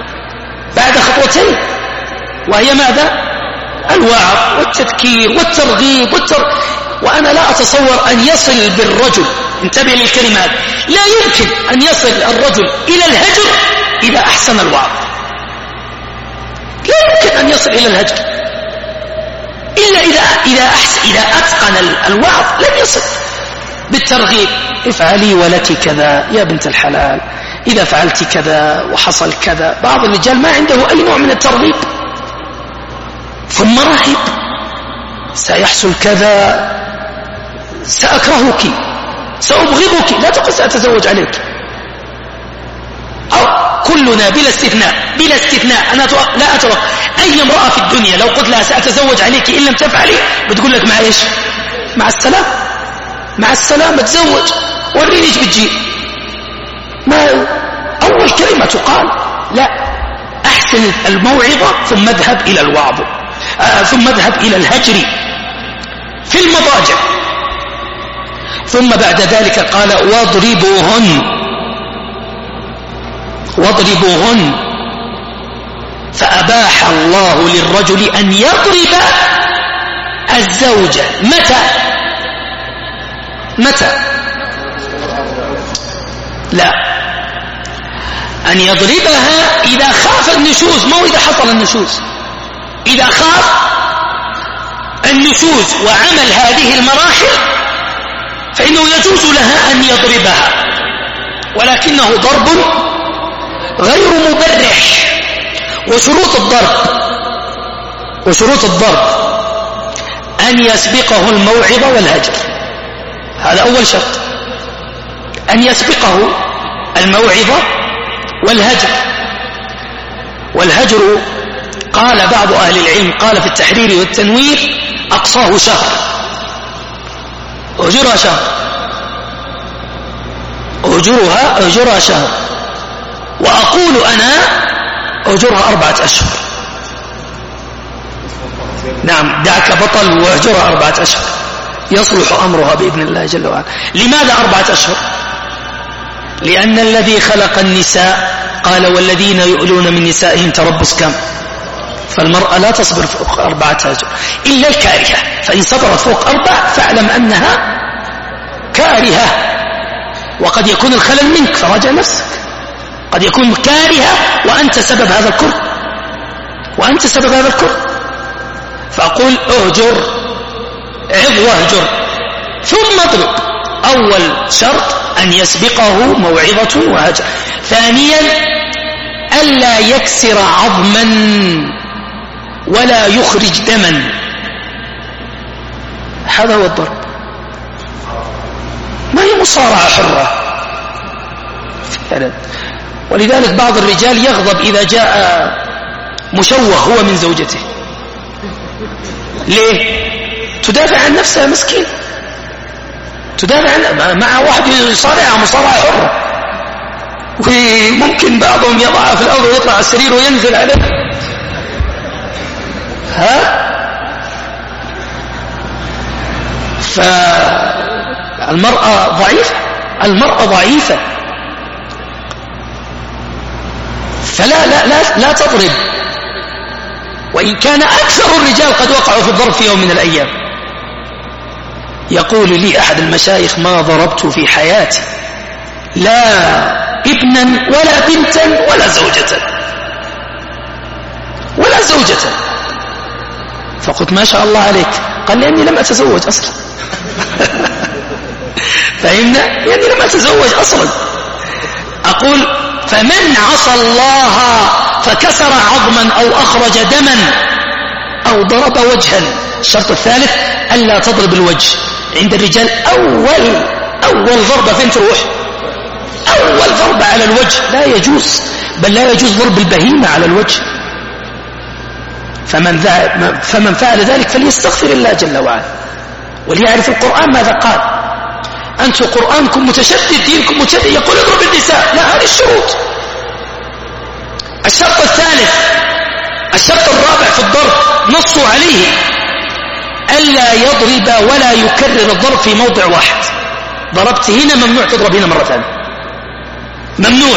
وهي ماذا؟ الوعظ والتذكير والترغيب وأنا لا أتصور أن يصل بالرجل، انتبه للكلمة هذه، لا يمكن أن يصل الرجل إلى الهجر إذا أحسن الوعظ، لا يمكن أن يصل إلى الهجر إلا إذا أتقن الوعظ لن يصل. بالترغيب، افعلي ولك كذا يا بنت الحلال، إذا فعلت كذا وحصل كذا. بعض الرجال ما عنده أي نوع من الترغيب، ثم رهب، سيحصل كذا، سأكرهك، سأبغضك، لا تقل سأتزوج عليك. أو كلنا بلا استثناء أنا لا أتوقع أي امرأة في الدنيا لو قلت لها سأتزوج عليك إن لم تفعلي بتقول لك مع إيش؟ مع السلامة تزوج، وريني ايش بتجيب. ما أول كلمة تقال لا، أحسن الموعظة ثم اذهب إلى الوعظ، ثم اذهب إلى الهجر في المضاجع. ثم بعد ذلك قال واضربوهن. فأباح الله للرجل أن يضرب الزوجة. متى؟ لا، أن يضربها إذا خاف النشوز، مو إذا حصل النشوز. إذا خاف النشوز وعمل هذه المراحل فإنه يجوز لها أن يضربها، ولكنه ضرب غير مبرح. وشروط الضرب أن يسبقه الموعظة والهجر، هذا أول شرط، أن يسبقه الموعظة والهجر قال بعض أهل العلم، قال في التحرير والتنوير أقصاه شهر، أهجرها شهر، وأقول أنا أهجرها 4 أشهر. نعم، دعك بطل واهجرها 4 أشهر يصلح أمرها بإذن الله جل وعلا. لماذا 4 أشهر؟ لأن الذي خلق النساء قال والذين يؤلون من نسائهم تربص كم؟ فالمرأة لا تصبر فوق 4 أشهر إلا الكارهة، فإن صبرت فوق 4 فاعلم أنها كارهة، وقد يكون الخلل منك فراجع نفسك، قد يكون كارهة وأنت سبب هذا الكره، فأقول اهجر، عظ واهجر ثم اضرب. أول شرط أن يسبقه موعظة وهجر. ثانيا ألا يكسر عظما ولا يخرج دما، هذا هو الضرب، ما هي مصارعة حرة فعلا. ولذلك بعض الرجال يغضب إذا جاء مشوه هو من زوجته. ليه؟ تدافع عن نفسها مسكين، تدافع عن مع واحد يصارعها مصارعة حرة، وممكن بعضهم يضعها في الأرض ويطلع على السرير وينزل عليه. فالمرأة ضعيفة، فلا لا لا لا تضرب، وإن كان أكثر الرجال قد وقعوا في الضرب في يوم من الأيام. يقول لي أحد المشايخ ما ضربت في حياتي لا ابنا ولا بنتا ولا زوجة. فقلت ما شاء الله عليك، قال لأني لم أتزوج أصلا. فهمنا؟ يعني لم أتزوج أصلا. أقول فمن عصى الله فكسر عظما أو أخرج دما أو ضرب وجها. الشرط الثالث ألا تضرب الوجه. عند الرجال أول ضربة فين تروح؟ أول ضربة على الوجه لا يجوز، بل لا يجوز ضرب البهيمة على الوجه. فمن فعل ذلك فليستغفر الله جل وعلا وليعرف القرآن ماذا قال. أنتم قرآنكم متشدد، دينكم متشدد، يقول اضرب النساء، لا، هذه الشروط. الشرط الثالث، الشرط الرابع في الضرب نصوا عليه ألا يضرب ولا يكرر الضرب في موضع واحد. ضربت هنا ممنوع تضرب هنا مرة ثانية، ممنوع.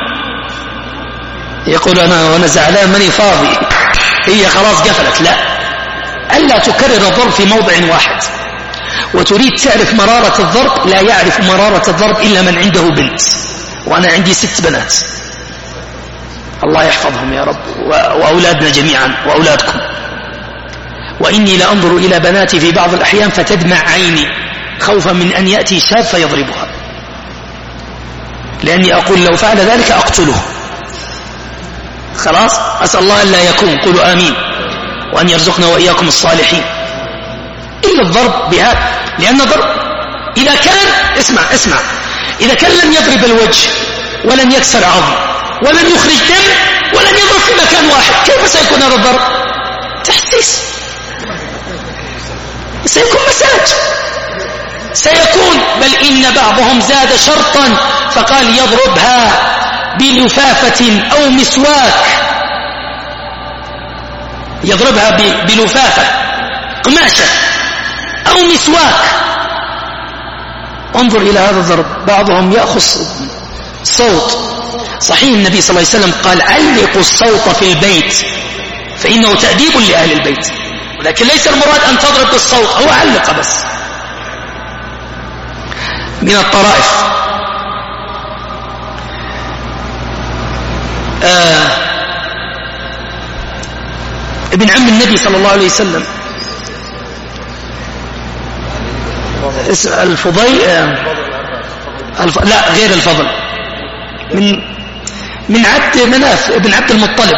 يقول أنا زعلان ماني فاضي، هي خلاص قفلت. لا، ألا تكرر الضرب في موضع واحد. وتريد تعرف مرارة الضرب، لا يعرف مرارة الضرب إلا من عنده بنت، وأنا عندي 6 بنات، الله يحفظهم يا رب، وأولادنا جميعا وأولادكم. وإني لأنظر إلى بناتي في بعض الأحيان فتدمع عيني خوفا من أن يأتي شاب فيضربها، لأني أقول لو فعل ذلك أقتله. خلاص، أسأل الله أن لا يكون، قولوا آمين، وأن يرزقنا وإياكم الصالحين. إلا الضرب بهذا، لأن الضرب إذا كان اسمع إذا كان لن يضرب الوجه ولن يكسر عظم ولن يخرج دم ولن يضرب في مكان واحد، كيف سيكون هذا الضرب؟ تحسيس، سيكون مساج، سيكون. بل إن بعضهم زاد شرطا فقال يضربها بلفافة أو مسواك، يضربها بلفافة قماشة أو مسواك. انظر إلى هذا الضرب. بعضهم يأخذ صوت، صحيح النبي صلى الله عليه وسلم قال علقوا الصوت في البيت فإنه تأديب لأهل البيت، ولكن ليس المراد أن تضرب بالصوت، هو علق بس. من الطرائف ابن عم النبي صلى الله عليه وسلم الفضيل، لا غير الفضل، من عبد مناف ابن عبد المطلب،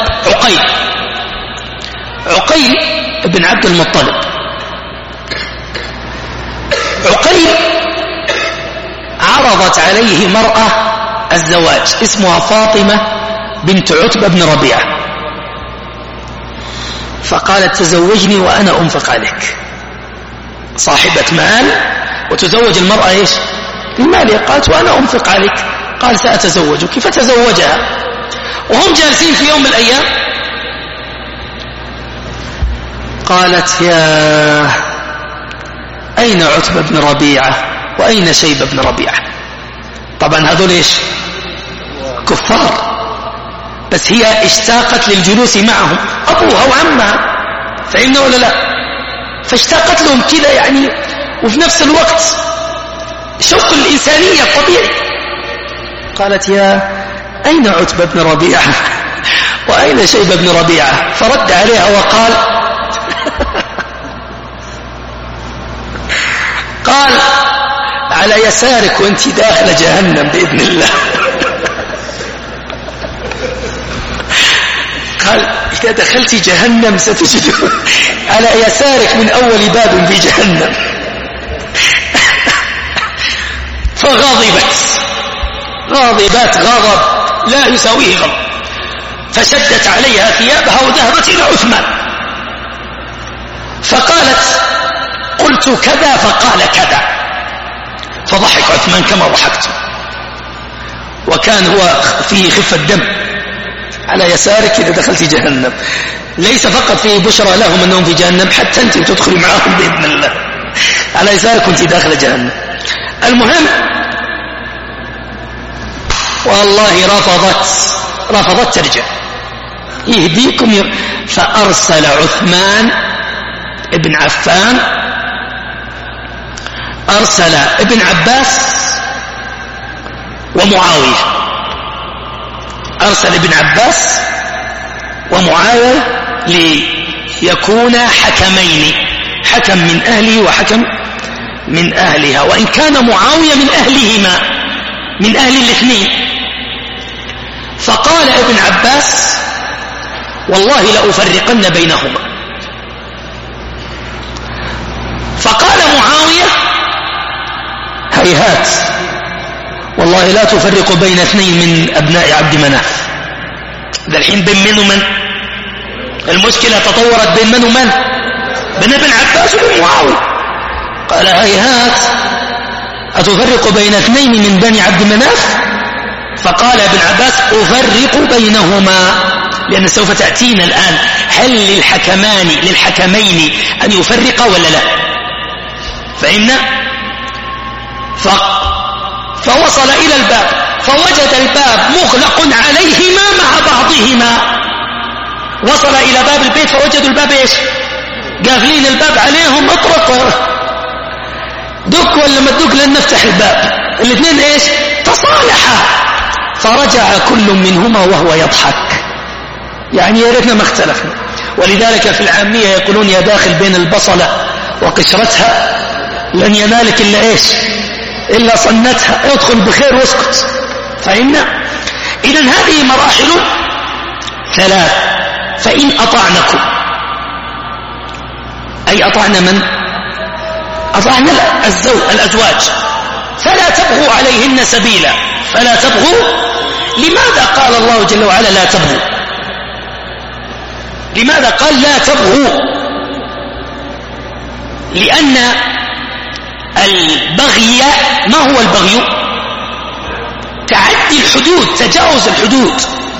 عقيل ابن عبد المطلب. عقيل عرضت عليه مرأة الزواج اسمها فاطمة بنت عتبة بن ربيعة، فقالت تزوجني وأنا أنفق عليك. صاحبة مال وتزوج المرأة ايش؟ بمالها. قالت وأنا أنفق عليك، قال سأتزوجك، فتزوجها. وهم جالسين في يوم من الأيام قالت يا أين عتبة بن ربيعة وأين شيبة بن ربيعة؟ طبعا هذول ايش؟ كفار، بس هي اشتاقت للجلوس معهم، أبوها وعمها، فإنه ولا لا؟ فاشتاقت لهم كذا يعني، وفي نفس الوقت شوق الإنسانية الطبيعي. قالت يا أين عتبة بن ربيعة وأين شيبة بن ربيعة؟ فرد عليها وقال قال على يسارك وانت داخل جهنم بإذن الله. قال إذا دخلت جهنم ستجد على يسارك من أول باب في جهنم. فغضبت غضب لا يساويه غضب، فشدت عليها ثيابها وذهبت إلى عثمان فقالت قلت كذا فقال كذا، فضحك عثمان كما ضحكت، وكان هو فيه خفة دم. على يسارك إذا دخلت جهنم، ليس فقط فيه بشرى لهم أنهم في جهنم، حتى أنت تدخل معهم بإذن الله. على يسارك وانت داخل جهنم. المهم والله رفضت ترجع، يهديكم. فأرسل عثمان ابن عفان، أرسل ابن عباس ومعاوية، أرسل ابن عباس ومعاوية ليكون حكمين، حكم من أهله وحكم من أهلها، وإن كان معاوية من أهلهما، من أهل الاثنين. فقال ابن عباس والله لأفرقن بينهما. فقال معاوية هيهات والله لا تفرق بين اثنين من أبناء عبد مناف. ذا الحين بين من ومن؟ المشكلة تطورت بين من ومن؟ بين ابن عباس وبين معاوية. قال هيهات أتفرق بين اثنين من بني عبد مناف؟ فقال ابن عباس أفرق بينهما، لأن سوف تأتينا الآن هل للحكمين أن يفرق ولا لا؟ فإن فوصل إلى الباب فوجد الباب مغلق عليهما مع بعضهما. وصل إلى باب البيت فوجدوا الباب إيش؟ قافلين الباب عليهم، اطرق دق ولا ما تدق لن نفتح الباب. الاثنين إيش؟ تصالحا. فرجع كل منهما وهو يضحك، يعني يا ريتنا ما اختلفنا. ولذلك في العامية يقولون يا داخل بين البصلة وقشرتها لن ينالك إلا إيش؟ إلا صنتها، ادخل بخير واسكت. فهمنا؟ إذن هذه مراحل ثلاث. فإن أطعنكم، أي أطعنا من؟ أطعنا الأزواج، فلا تبغوا عليهن سبيلا. فلا تبغوا، لماذا قال الله جل وعلا لا تبغوا؟ لماذا قال لا تبغوا؟ لأن البغي، ما هو البغي؟ تعدي الحدود، تجاوز الحدود.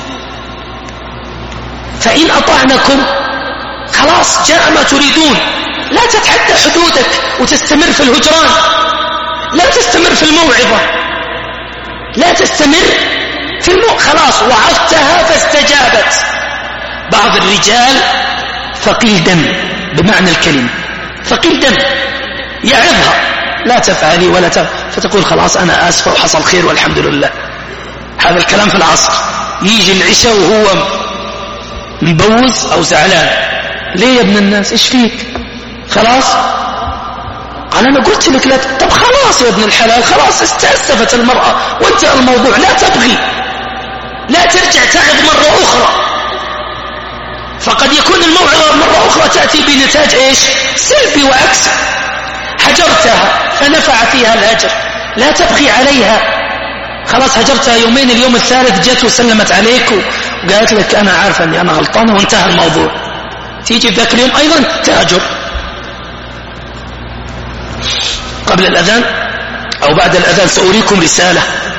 فإن أطعنكم خلاص جاء ما تريدون، لا تتعدى حدودك وتستمر في الهجران، لا تستمر في الموعظة، لا تستمر في خلاص وعظتها فاستجابت. بعض الرجال ثقيل دم بمعنى الكلمة، ثقيل دم، يعظها لا تفعلي ولا فتقول خلاص أنا آسفة وحصل خير والحمد لله. هذا الكلام في العصر. يجي العشاء وهو مبوز أو زعلان، ليه يا ابن الناس إيش فيك؟ خلاص أنا قلت لك لا طب خلاص يا ابن الحلال، خلاص استأسفت المرأة وانتهى الموضوع، لا تبغي، لا ترجع تعظ مرة أخرى. فقد يكون الموعظة مرة أخرى تأتي بنتاج إيش؟ سلبي وعكسي. هجرتها فنفع فيها الهجر، لا تبغي عليها، خلاص هجرتها يومين، اليوم الثالث جت وسلمت عليك وقالت لك أنا عارفة أني أنا غلطانة وانتهى الموضوع. تيجي ذاك اليوم أيضا تهجر. قبل الأذان أو بعد الأذان سأريكم رسالة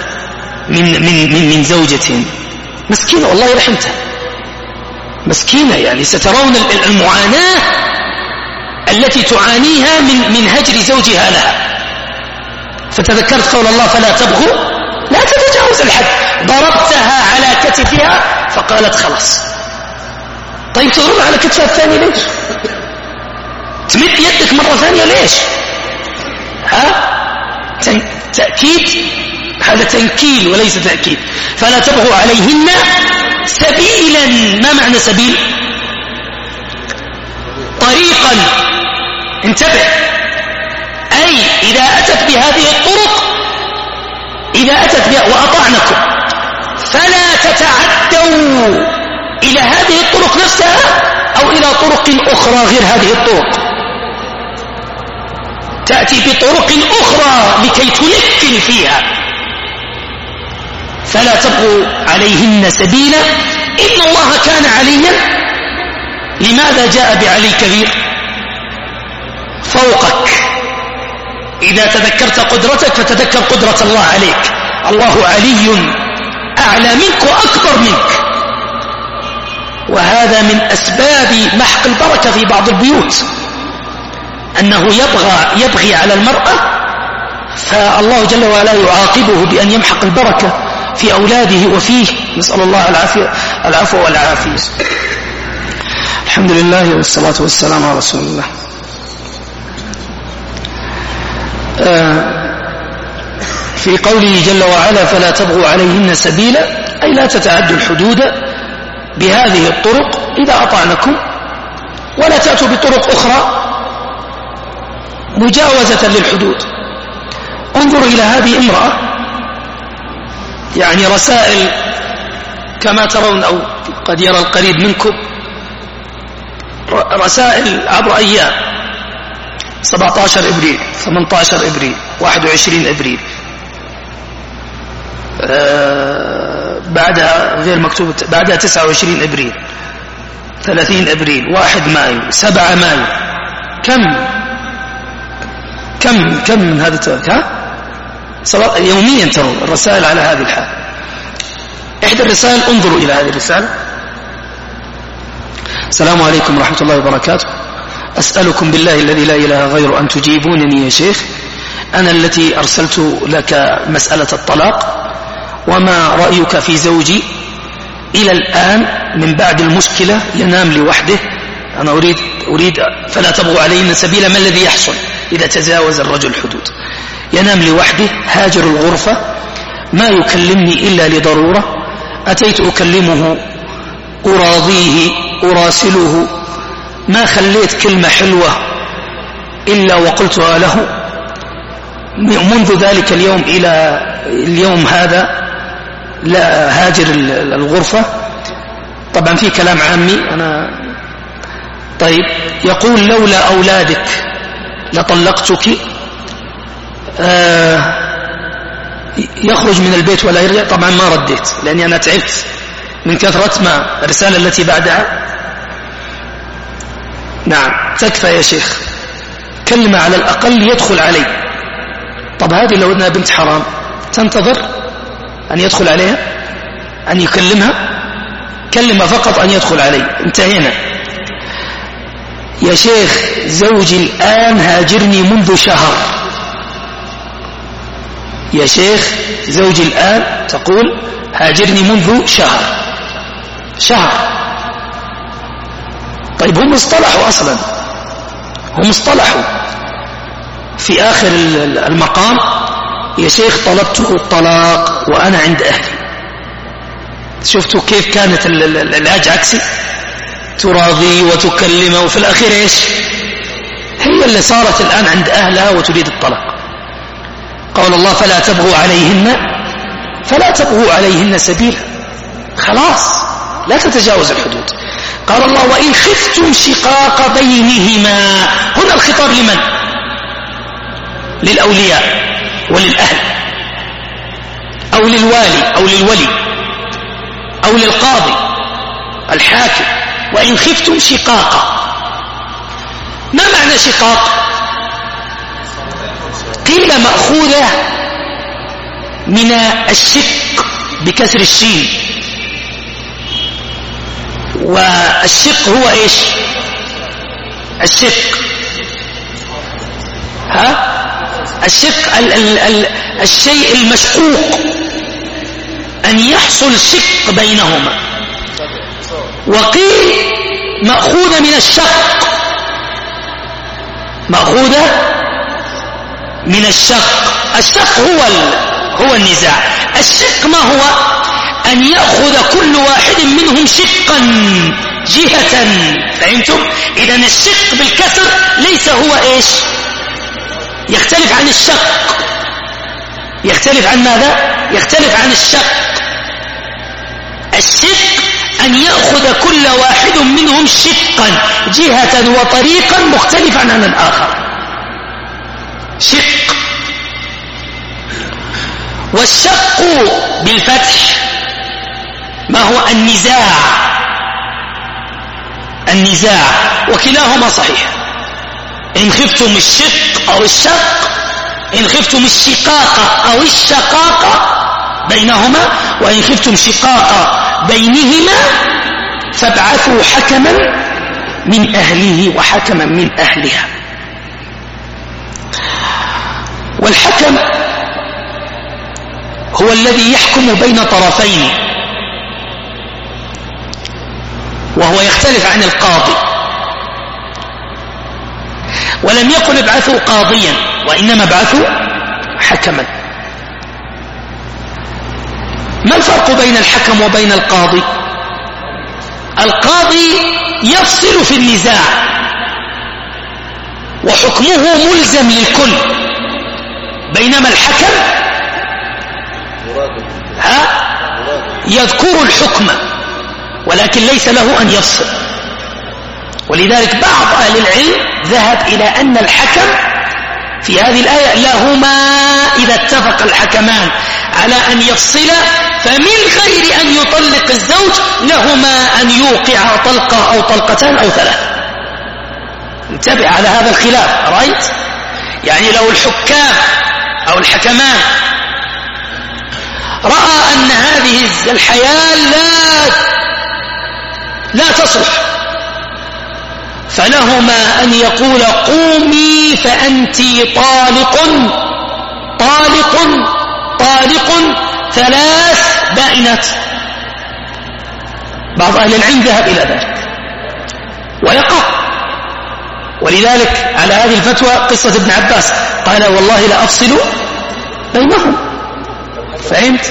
من زوجة مسكينة والله رحمتها، مسكينة، يعني سترون المعاناة التي تعانيها من هجر زوجها لها. فتذكرت قول الله فلا تبغوا، لا تتجاوز الحد. ضربتها على كتفها فقالت خلاص. طيب تضرب على كتفها الثاني ليش؟ تمد يدك مرة ثانية ليش؟ تأكيد، هذا تنكيل وليس تأكيد. فلا تبغوا عليهن سبيلا. ما معنى سبيل؟ طريقا، انتبه. أي إذا أتت بهذه الطرق، إذا أتت بها وأطعنكم فلا تتعدوا إلى هذه الطرق نفسها أو إلى طرق أخرى غير هذه الطرق. تأتي بطرق أخرى لكي تنكل فيها. فلا تبغوا عليهن سبيلا إن الله كان عليا. لماذا جاء بعلي كبير؟ فوقك. إذا تذكرت قدرتك فتذكر قدرة الله عليك. الله علي أعلى منك وأكبر منك. وهذا من أسباب محق البركة في بعض البيوت، أنه يبغي على المرأة فالله جل وعلا يعاقبه بأن يمحق البركة في أولاده وفيه. نسأل الله العفو والعافية. الحمد لله والصلاة والسلام على رسول الله. في قوله جل وعلا فلا تبغوا عليهن سبيلا، أي لا تتعدوا الحدود بهذه الطرق إذا أطعنكم، ولا تأتوا بطرق أخرى مجاوزة للحدود. انظروا إلى هذه امرأة، يعني رسائل كما ترون أو قد يرى القريب منكم، رسائل عبر أيام 17 إبريل 18 إبريل 21 إبريل، بعدها غير مكتوب، بعدها 29 إبريل 30 أبريل، 1 مايو، 7 مايو، كم من هذه سواء يوميا ترون الرسائل على هذه الحال. إحدى الرسائل، انظروا إلى هذه الرسالة: السلام عليكم ورحمة الله وبركاته، أسألكم بالله الذي لا إله غيره أن تجيبونني يا شيخ. أنا التي أرسلت لك مسألة الطلاق، وما رأيك في زوجي إلى الآن من بعد المشكلة ينام لوحده. أنا أريد فلا تبغوا علينا سبيلا. ما الذي يحصل إذا تجاوز الرجل الحدود؟ ينام لوحده، هاجر الغرفة، ما يكلمني إلا لضرورة، أتيت أكلمه أراضيه أراسله، ما خليت كلمة حلوة إلا وقلتها له. منذ ذلك اليوم إلى اليوم هذا لا هاجر الغرفة. طبعا في كلام عامي أنا. طيب، يقول لولا أولادك لطلقتك. يخرج من البيت ولا يرجع. طبعا ما رديت لأني أنا تعبت من كثرة ما الرسالة التي بعدها. نعم، تكفى يا شيخ، كلمة على الأقل يدخل علي. طب هذه لو أنها بنت حرام تنتظر أن يدخل عليها، أن يكلمها كلمة فقط أن يدخل علي، انتهينا. يا شيخ زوجي الآن هاجرني منذ شهر. يا شيخ زوجي الآن تقول هاجرني منذ شهر. طيب هم اصطلحوا أصلا، هم اصطلحوا في آخر المقام. يا شيخ طلبته الطلاق وأنا عند أهلي. شفتوا كيف كانت العلاج عكسي؟ تراضي وتكلمه، وفي الأخير إيش؟ هي اللي صارت الآن عند أهلها وتريد الطلاق. قال الله فلا تبغوا عليهن سبيلا. خلاص لا تتجاوز الحدود. قال الله وإن خفتم شقاق بينهما. هنا الخطاب لمن؟ للأولياء وللأهل، أو للوالي أو للولي أو للقاضي الحاكم. وإن خفتم شقاق. ما معنى شقاق؟ قيل مأخوذة من الشق بكسر الشين، والشق هو إيش؟ الشق الشق الشيء المشقوق، أن يحصل شق بينهما. وقيل مأخوذة من الشق، مأخوذة من الشق. الشق هو النزاع. الشق ما هو؟ أن يأخذ كل واحد منهم شقا جهة. فهمتم؟ إذن الشق بالكسر ليس هو إيش؟ يختلف عن الشق. يختلف عن ماذا؟ يختلف عن الشق. الشق أن يأخذ كل واحد منهم شقا جهة وطريقا مختلفا عن الآخر. شق. والشق بالفتح ما هو؟ النزاع، وكلاهما صحيح. إن خفتم الشق أو الشق، إن خفتم الشقاق أو الشقاق بينهما، وإن خفتم شقاق بينهما فابعثوا حكما من أهله وحكما من أهلها. والحكم هو الذي يحكم بين طرفين، وهو يختلف عن القاضي. ولم يقل ابعثوا قاضيا، وإنما ابعثوا حكما. ما الفرق بين الحكم وبين القاضي؟ القاضي يفصل في النزاع وحكمه ملزم للكل، بينما الحكم يذكر الحكم ولكن ليس له أن يفصل. ولذلك بعض أهل العلم ذهب إلى أن الحكم في هذه الآية لهما إذا اتفق الحكمان على أن يفصلا، فمن غير أن يطلق الزوج لهما أن يوقع طلقة أو طلقتان أو ثلاث. انتبه على هذا الخلاف، رأيت؟ يعني لو الحكام أو الحكمان رأى أن هذه الحياة لا تصلح، فلهما أن يقول قومي فأنت طالق طالق طالق 3 بائنات. بعض أهل العلم ذهب إلى ذلك ويقع. ولذلك على هذه الفتوى قصة ابن عباس قال والله لا أفصل بينهم. فهمت؟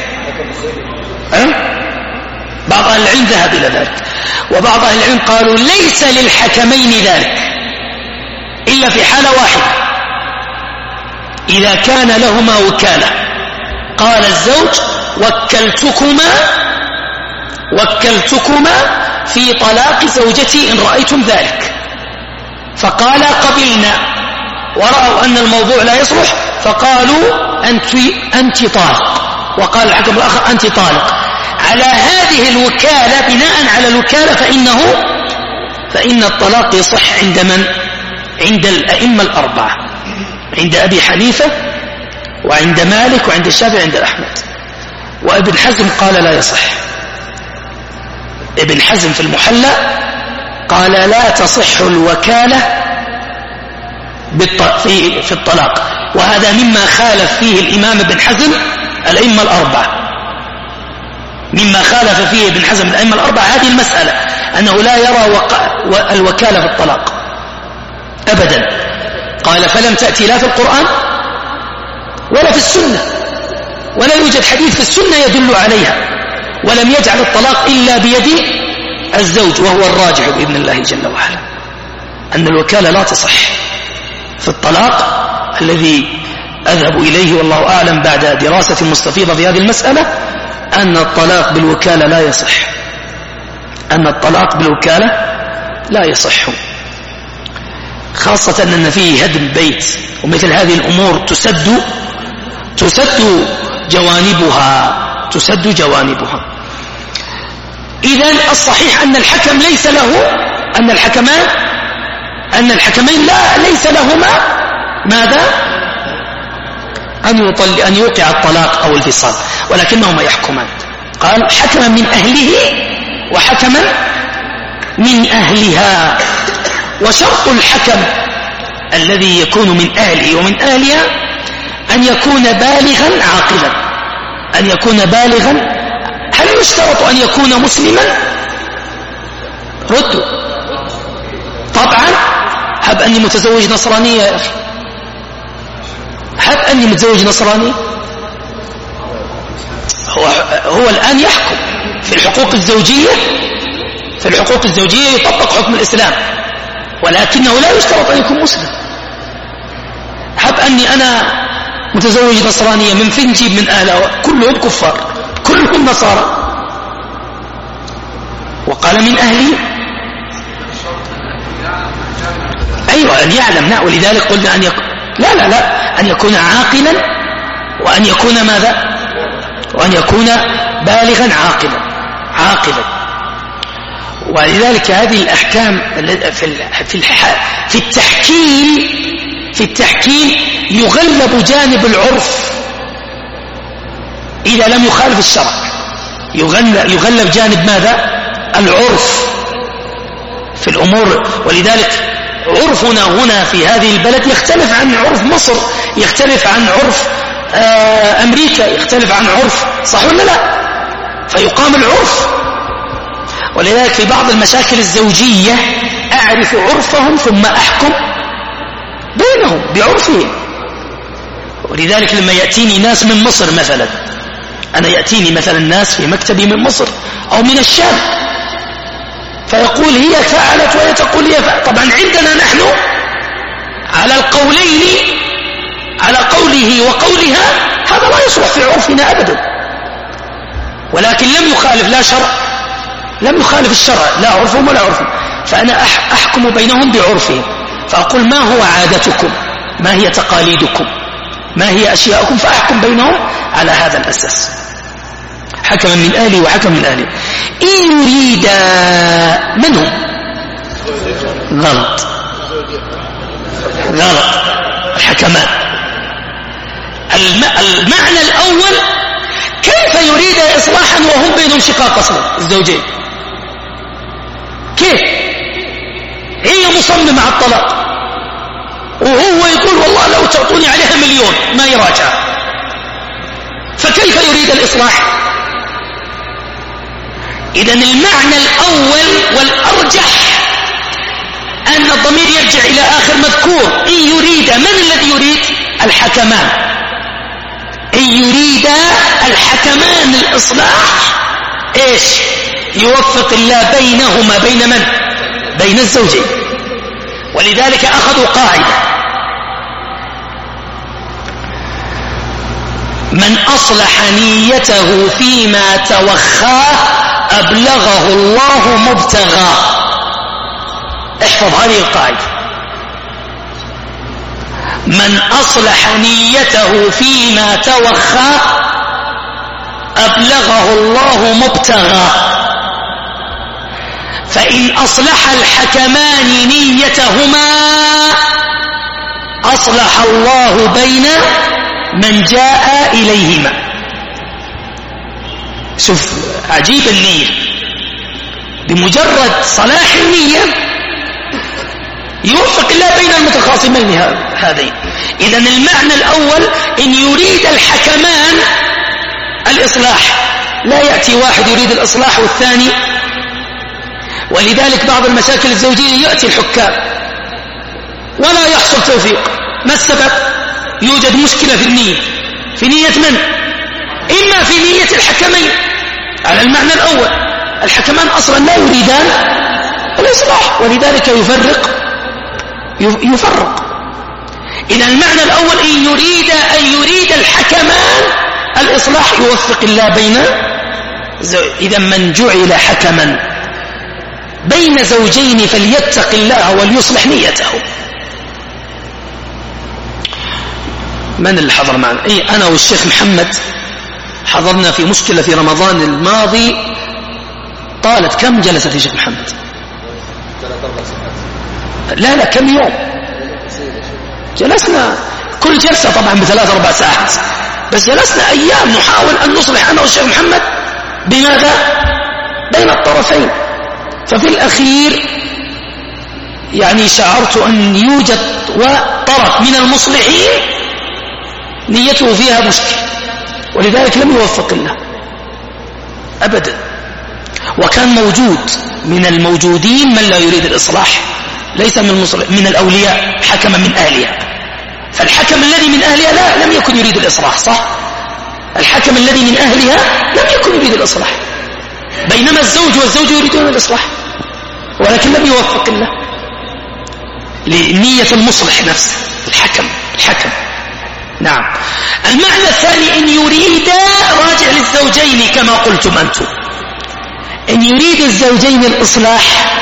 بعض أهل العلم ذهب إلى ذلك، وبعض أهل العلم قالوا ليس للحكمين ذلك إلا في حالة واحدة، إذا كان لهما وكالة. قال الزوج وكلتكما في طلاق زوجتي إن رأيتم ذلك، فقال قبلنا، ورأوا أن الموضوع لا يصلح فقالوا أنت طالق، وقال الحكم الآخر أنت طالق. على هذه الوكالة، بناء على الوكالة فإن الطلاق يصح عند من؟ عند الأئمة الأربعة، عند أبي حنيفة وعند مالك وعند الشافعي وعند أحمد. وابن حزم قال لا يصح. ابن حزم في المحلى قال لا تصح الوكالة في الطلاق، وهذا مما خالف فيه الإمام ابن حزم الأئمة الأربعة، مما خالف فيه ابن حزم الأئمة الأربعة هذه المسألة، أنه لا يرى الوكالة في الطلاق أبدا. قال فلم تأتي لا في القرآن ولا في السنة، ولا يوجد حديث في السنة يدل عليها، ولم يجعل الطلاق إلا بيد الزوج، وهو الراجح بإذن الله جل وعلا أن الوكالة لا تصح في الطلاق. الذي أذهب إليه والله أعلم بعد دراسة مستفيضة في هذه المسألة أن الطلاق بالوكالة لا يصح، أن الطلاق بالوكالة لا يصح، خاصة أن فيه هدم بيت، ومثل هذه الأمور تسد جوانبها. إذن الصحيح أن الحكم ليس له، أن الحكمين ليس لهما ماذا؟ أن يوقع الطلاق أو الفصال، ولكنهما يحكمان. قال حكما من أهله وحكما من أهلها. وشرط الحكم الذي يكون من أهله ومن أهلها أن يكون بالغا عاقلا، أن يكون بالغا. هل يشترط أن يكون مسلما؟ ردوا. طبعا. هب أني متزوج نصرانية يا أخي، هب أني متزوج نصراني، هو الآن يحكم في الحقوق الزوجية، يطبق حكم الإسلام، ولكنه لا يشترط أن يكون مسلم. هب أني أنا متزوج نصرانية، من فين نجيب من أهلها؟ كلهم كفار، كلهم نصارى. وقال من أهلي، أيوة أن يعلم. لا، ولذلك قلنا أن يكون أن يكون عاقلا، وأن يكون ماذا؟ وأن يكون بالغا عاقلا. ولذلك هذه الأحكام في التحكيم يغلب جانب العرف إذا لم يخالف الشرع، يغلب جانب ماذا؟ العرف في الأمور. ولذلك عرفنا هنا في هذه البلد يختلف عن عرف مصر، يختلف عن عرف أمريكا، يختلف عن عرف، صح ولا لا؟ فيقام العرف. ولذلك في بعض المشاكل الزوجية أعرف عرفهم ثم أحكم بينهم بعرفهم. ولذلك لما يأتيني ناس من مصر مثلا، أنا يأتيني مثلا ناس في مكتبي من مصر أو من الشام، فيقول هي فعلت وهي تقول هي فعلت. طبعا عندنا نحن على القولين، على قوله وقولها، هذا لا يصلح في عرفنا أبدا، ولكن لم يخالف لا شرع، لم يخالف الشرع، لا عرفهم ولا عرفهم، فأنا أحكم بينهم بعرفهم، فأقول ما هو عادتكم؟ ما هي تقاليدكم، ما هي أشياءكم، فأحكم بينهم على هذا الأساس. حكما من أهلي وحكم من أهلي. إن يريد من هم؟ غلط الحكمان. المعنى الأول كيف يريد إصلاحا وهم بينهم شقاق أصلا الزوجين؟ كيف؟ هي مصممة على الطلاق وهو يقول والله لو تعطوني عليها 1,000,000 ما يراجع، فكيف يريد الإصلاح؟ إذن المعنى الأول والأرجح أن الضمير يرجع إلى آخر مذكور. إن يريد، من الذي يريد؟ الحكمان. إن يريد الحكمان الإصلاح إيش؟ يوفق الله بينهما، بين من؟ بين الزوجين. ولذلك أخذوا قاعدة: من أصلح نيته فيما توخاه أبلغه الله مبتغاه. احفظ هذه القاعدة: من أصلح نيته فيما توخاه أبلغه الله مبتغاه. فإن أصلح الحكمان نيتهما أصلح الله بين من جاء إليهما. شوف عجيب النية، بمجرد صلاح النية يوفق الله بين المتخاصمين هذين. إذن المعنى الأول إن يريد الحكمان الإصلاح، لا يأتي واحد يريد الإصلاح والثاني. ولذلك بعض المشاكل الزوجية يأتي الحكام ولا يحصل توفيق. ما السبب؟ يوجد مشكلة في النية. في نية من؟ إما في نية الحكمين على المعنى الأول. الحكمان أصلا لا يريدان الإصلاح، ولذلك يفرق. إذا المعنى الأول أن يريد الحكمان الإصلاح يوفق الله بين إذا من جعل حكما بين زوجين فليتق الله وليصلح نيته. من اللي حضر معنا؟ أنا والشيخ محمد حضرنا في مشكلة في رمضان الماضي طالت. كم جلست يا شيخ محمد؟
3-4 ساعات.
لا كم يوم جلسنا؟ كل جلسة طبعا ب3-4 ساعات، بس جلسنا أيام نحاول أن نصلح أنا والشيخ محمد. بماذا؟ بين الطرفين. ففي الأخير يعني شعرت أن يوجد طرف من المصلحين نيته فيها مشكلة، ولذلك لم يوفق الله أبدا. وكان موجود من الموجودين من لا يريد الإصلاح، ليس من الأولياء، حكما من أهلها. فالحكم الذي من أهلها لم يكن يريد الإصلاح، صح؟ الحكم الذي من أهلها لم يكن يريد الإصلاح، بينما الزوج والزوج يريدون الإصلاح، ولكن لم يوفق الله لنية المصلح نفسه الحكم. نعم. المعنى الثاني إن يريد راجع للزوجين كما قلتم أنتم. إن يريد الزوجين الإصلاح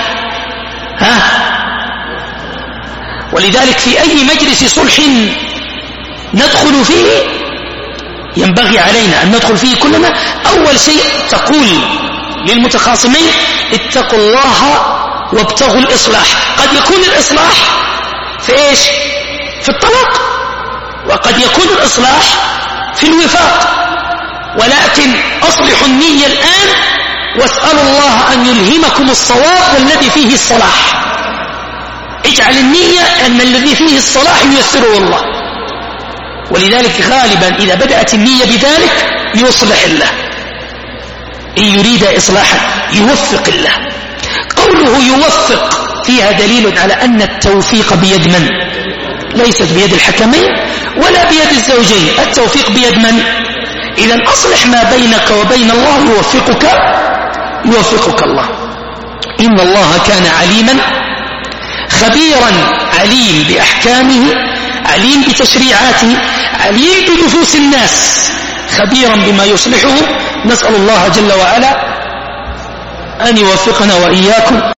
ولذلك في أي مجلس صلح ندخل فيه ينبغي علينا أن ندخل فيه كلنا. أول شيء تقول للمتخاصمين اتقوا الله وابتغوا الإصلاح. قد يكون الإصلاح في إيش؟ في الطلاق، وقد يكون الإصلاح في الوفاق، ولكن أصلحوا النية الآن واسألوا الله أن يلهمكم الصواب والذي فيه الصلاح. اجعل النية أن الذي فيه الصلاح ييسره الله، ولذلك غالبا إذا بدأت النية بذلك يصلح الله. إن يريد إصلاحا يوفق الله. قوله يوفق فيها دليل على أن التوفيق بيد من؟ ليست بيد الحكمين ولا بيد الزوجين، التوفيق بيد من؟ إذن أصلح ما بينك وبين الله يوفقك الله. إن الله كان عليما خبيرا، عليم بأحكامه، عليم بتشريعاته، عليم بنفوس الناس، خبيرا بما يصلحهم. نسأل الله جل وعلا أن يوفقنا وإياكم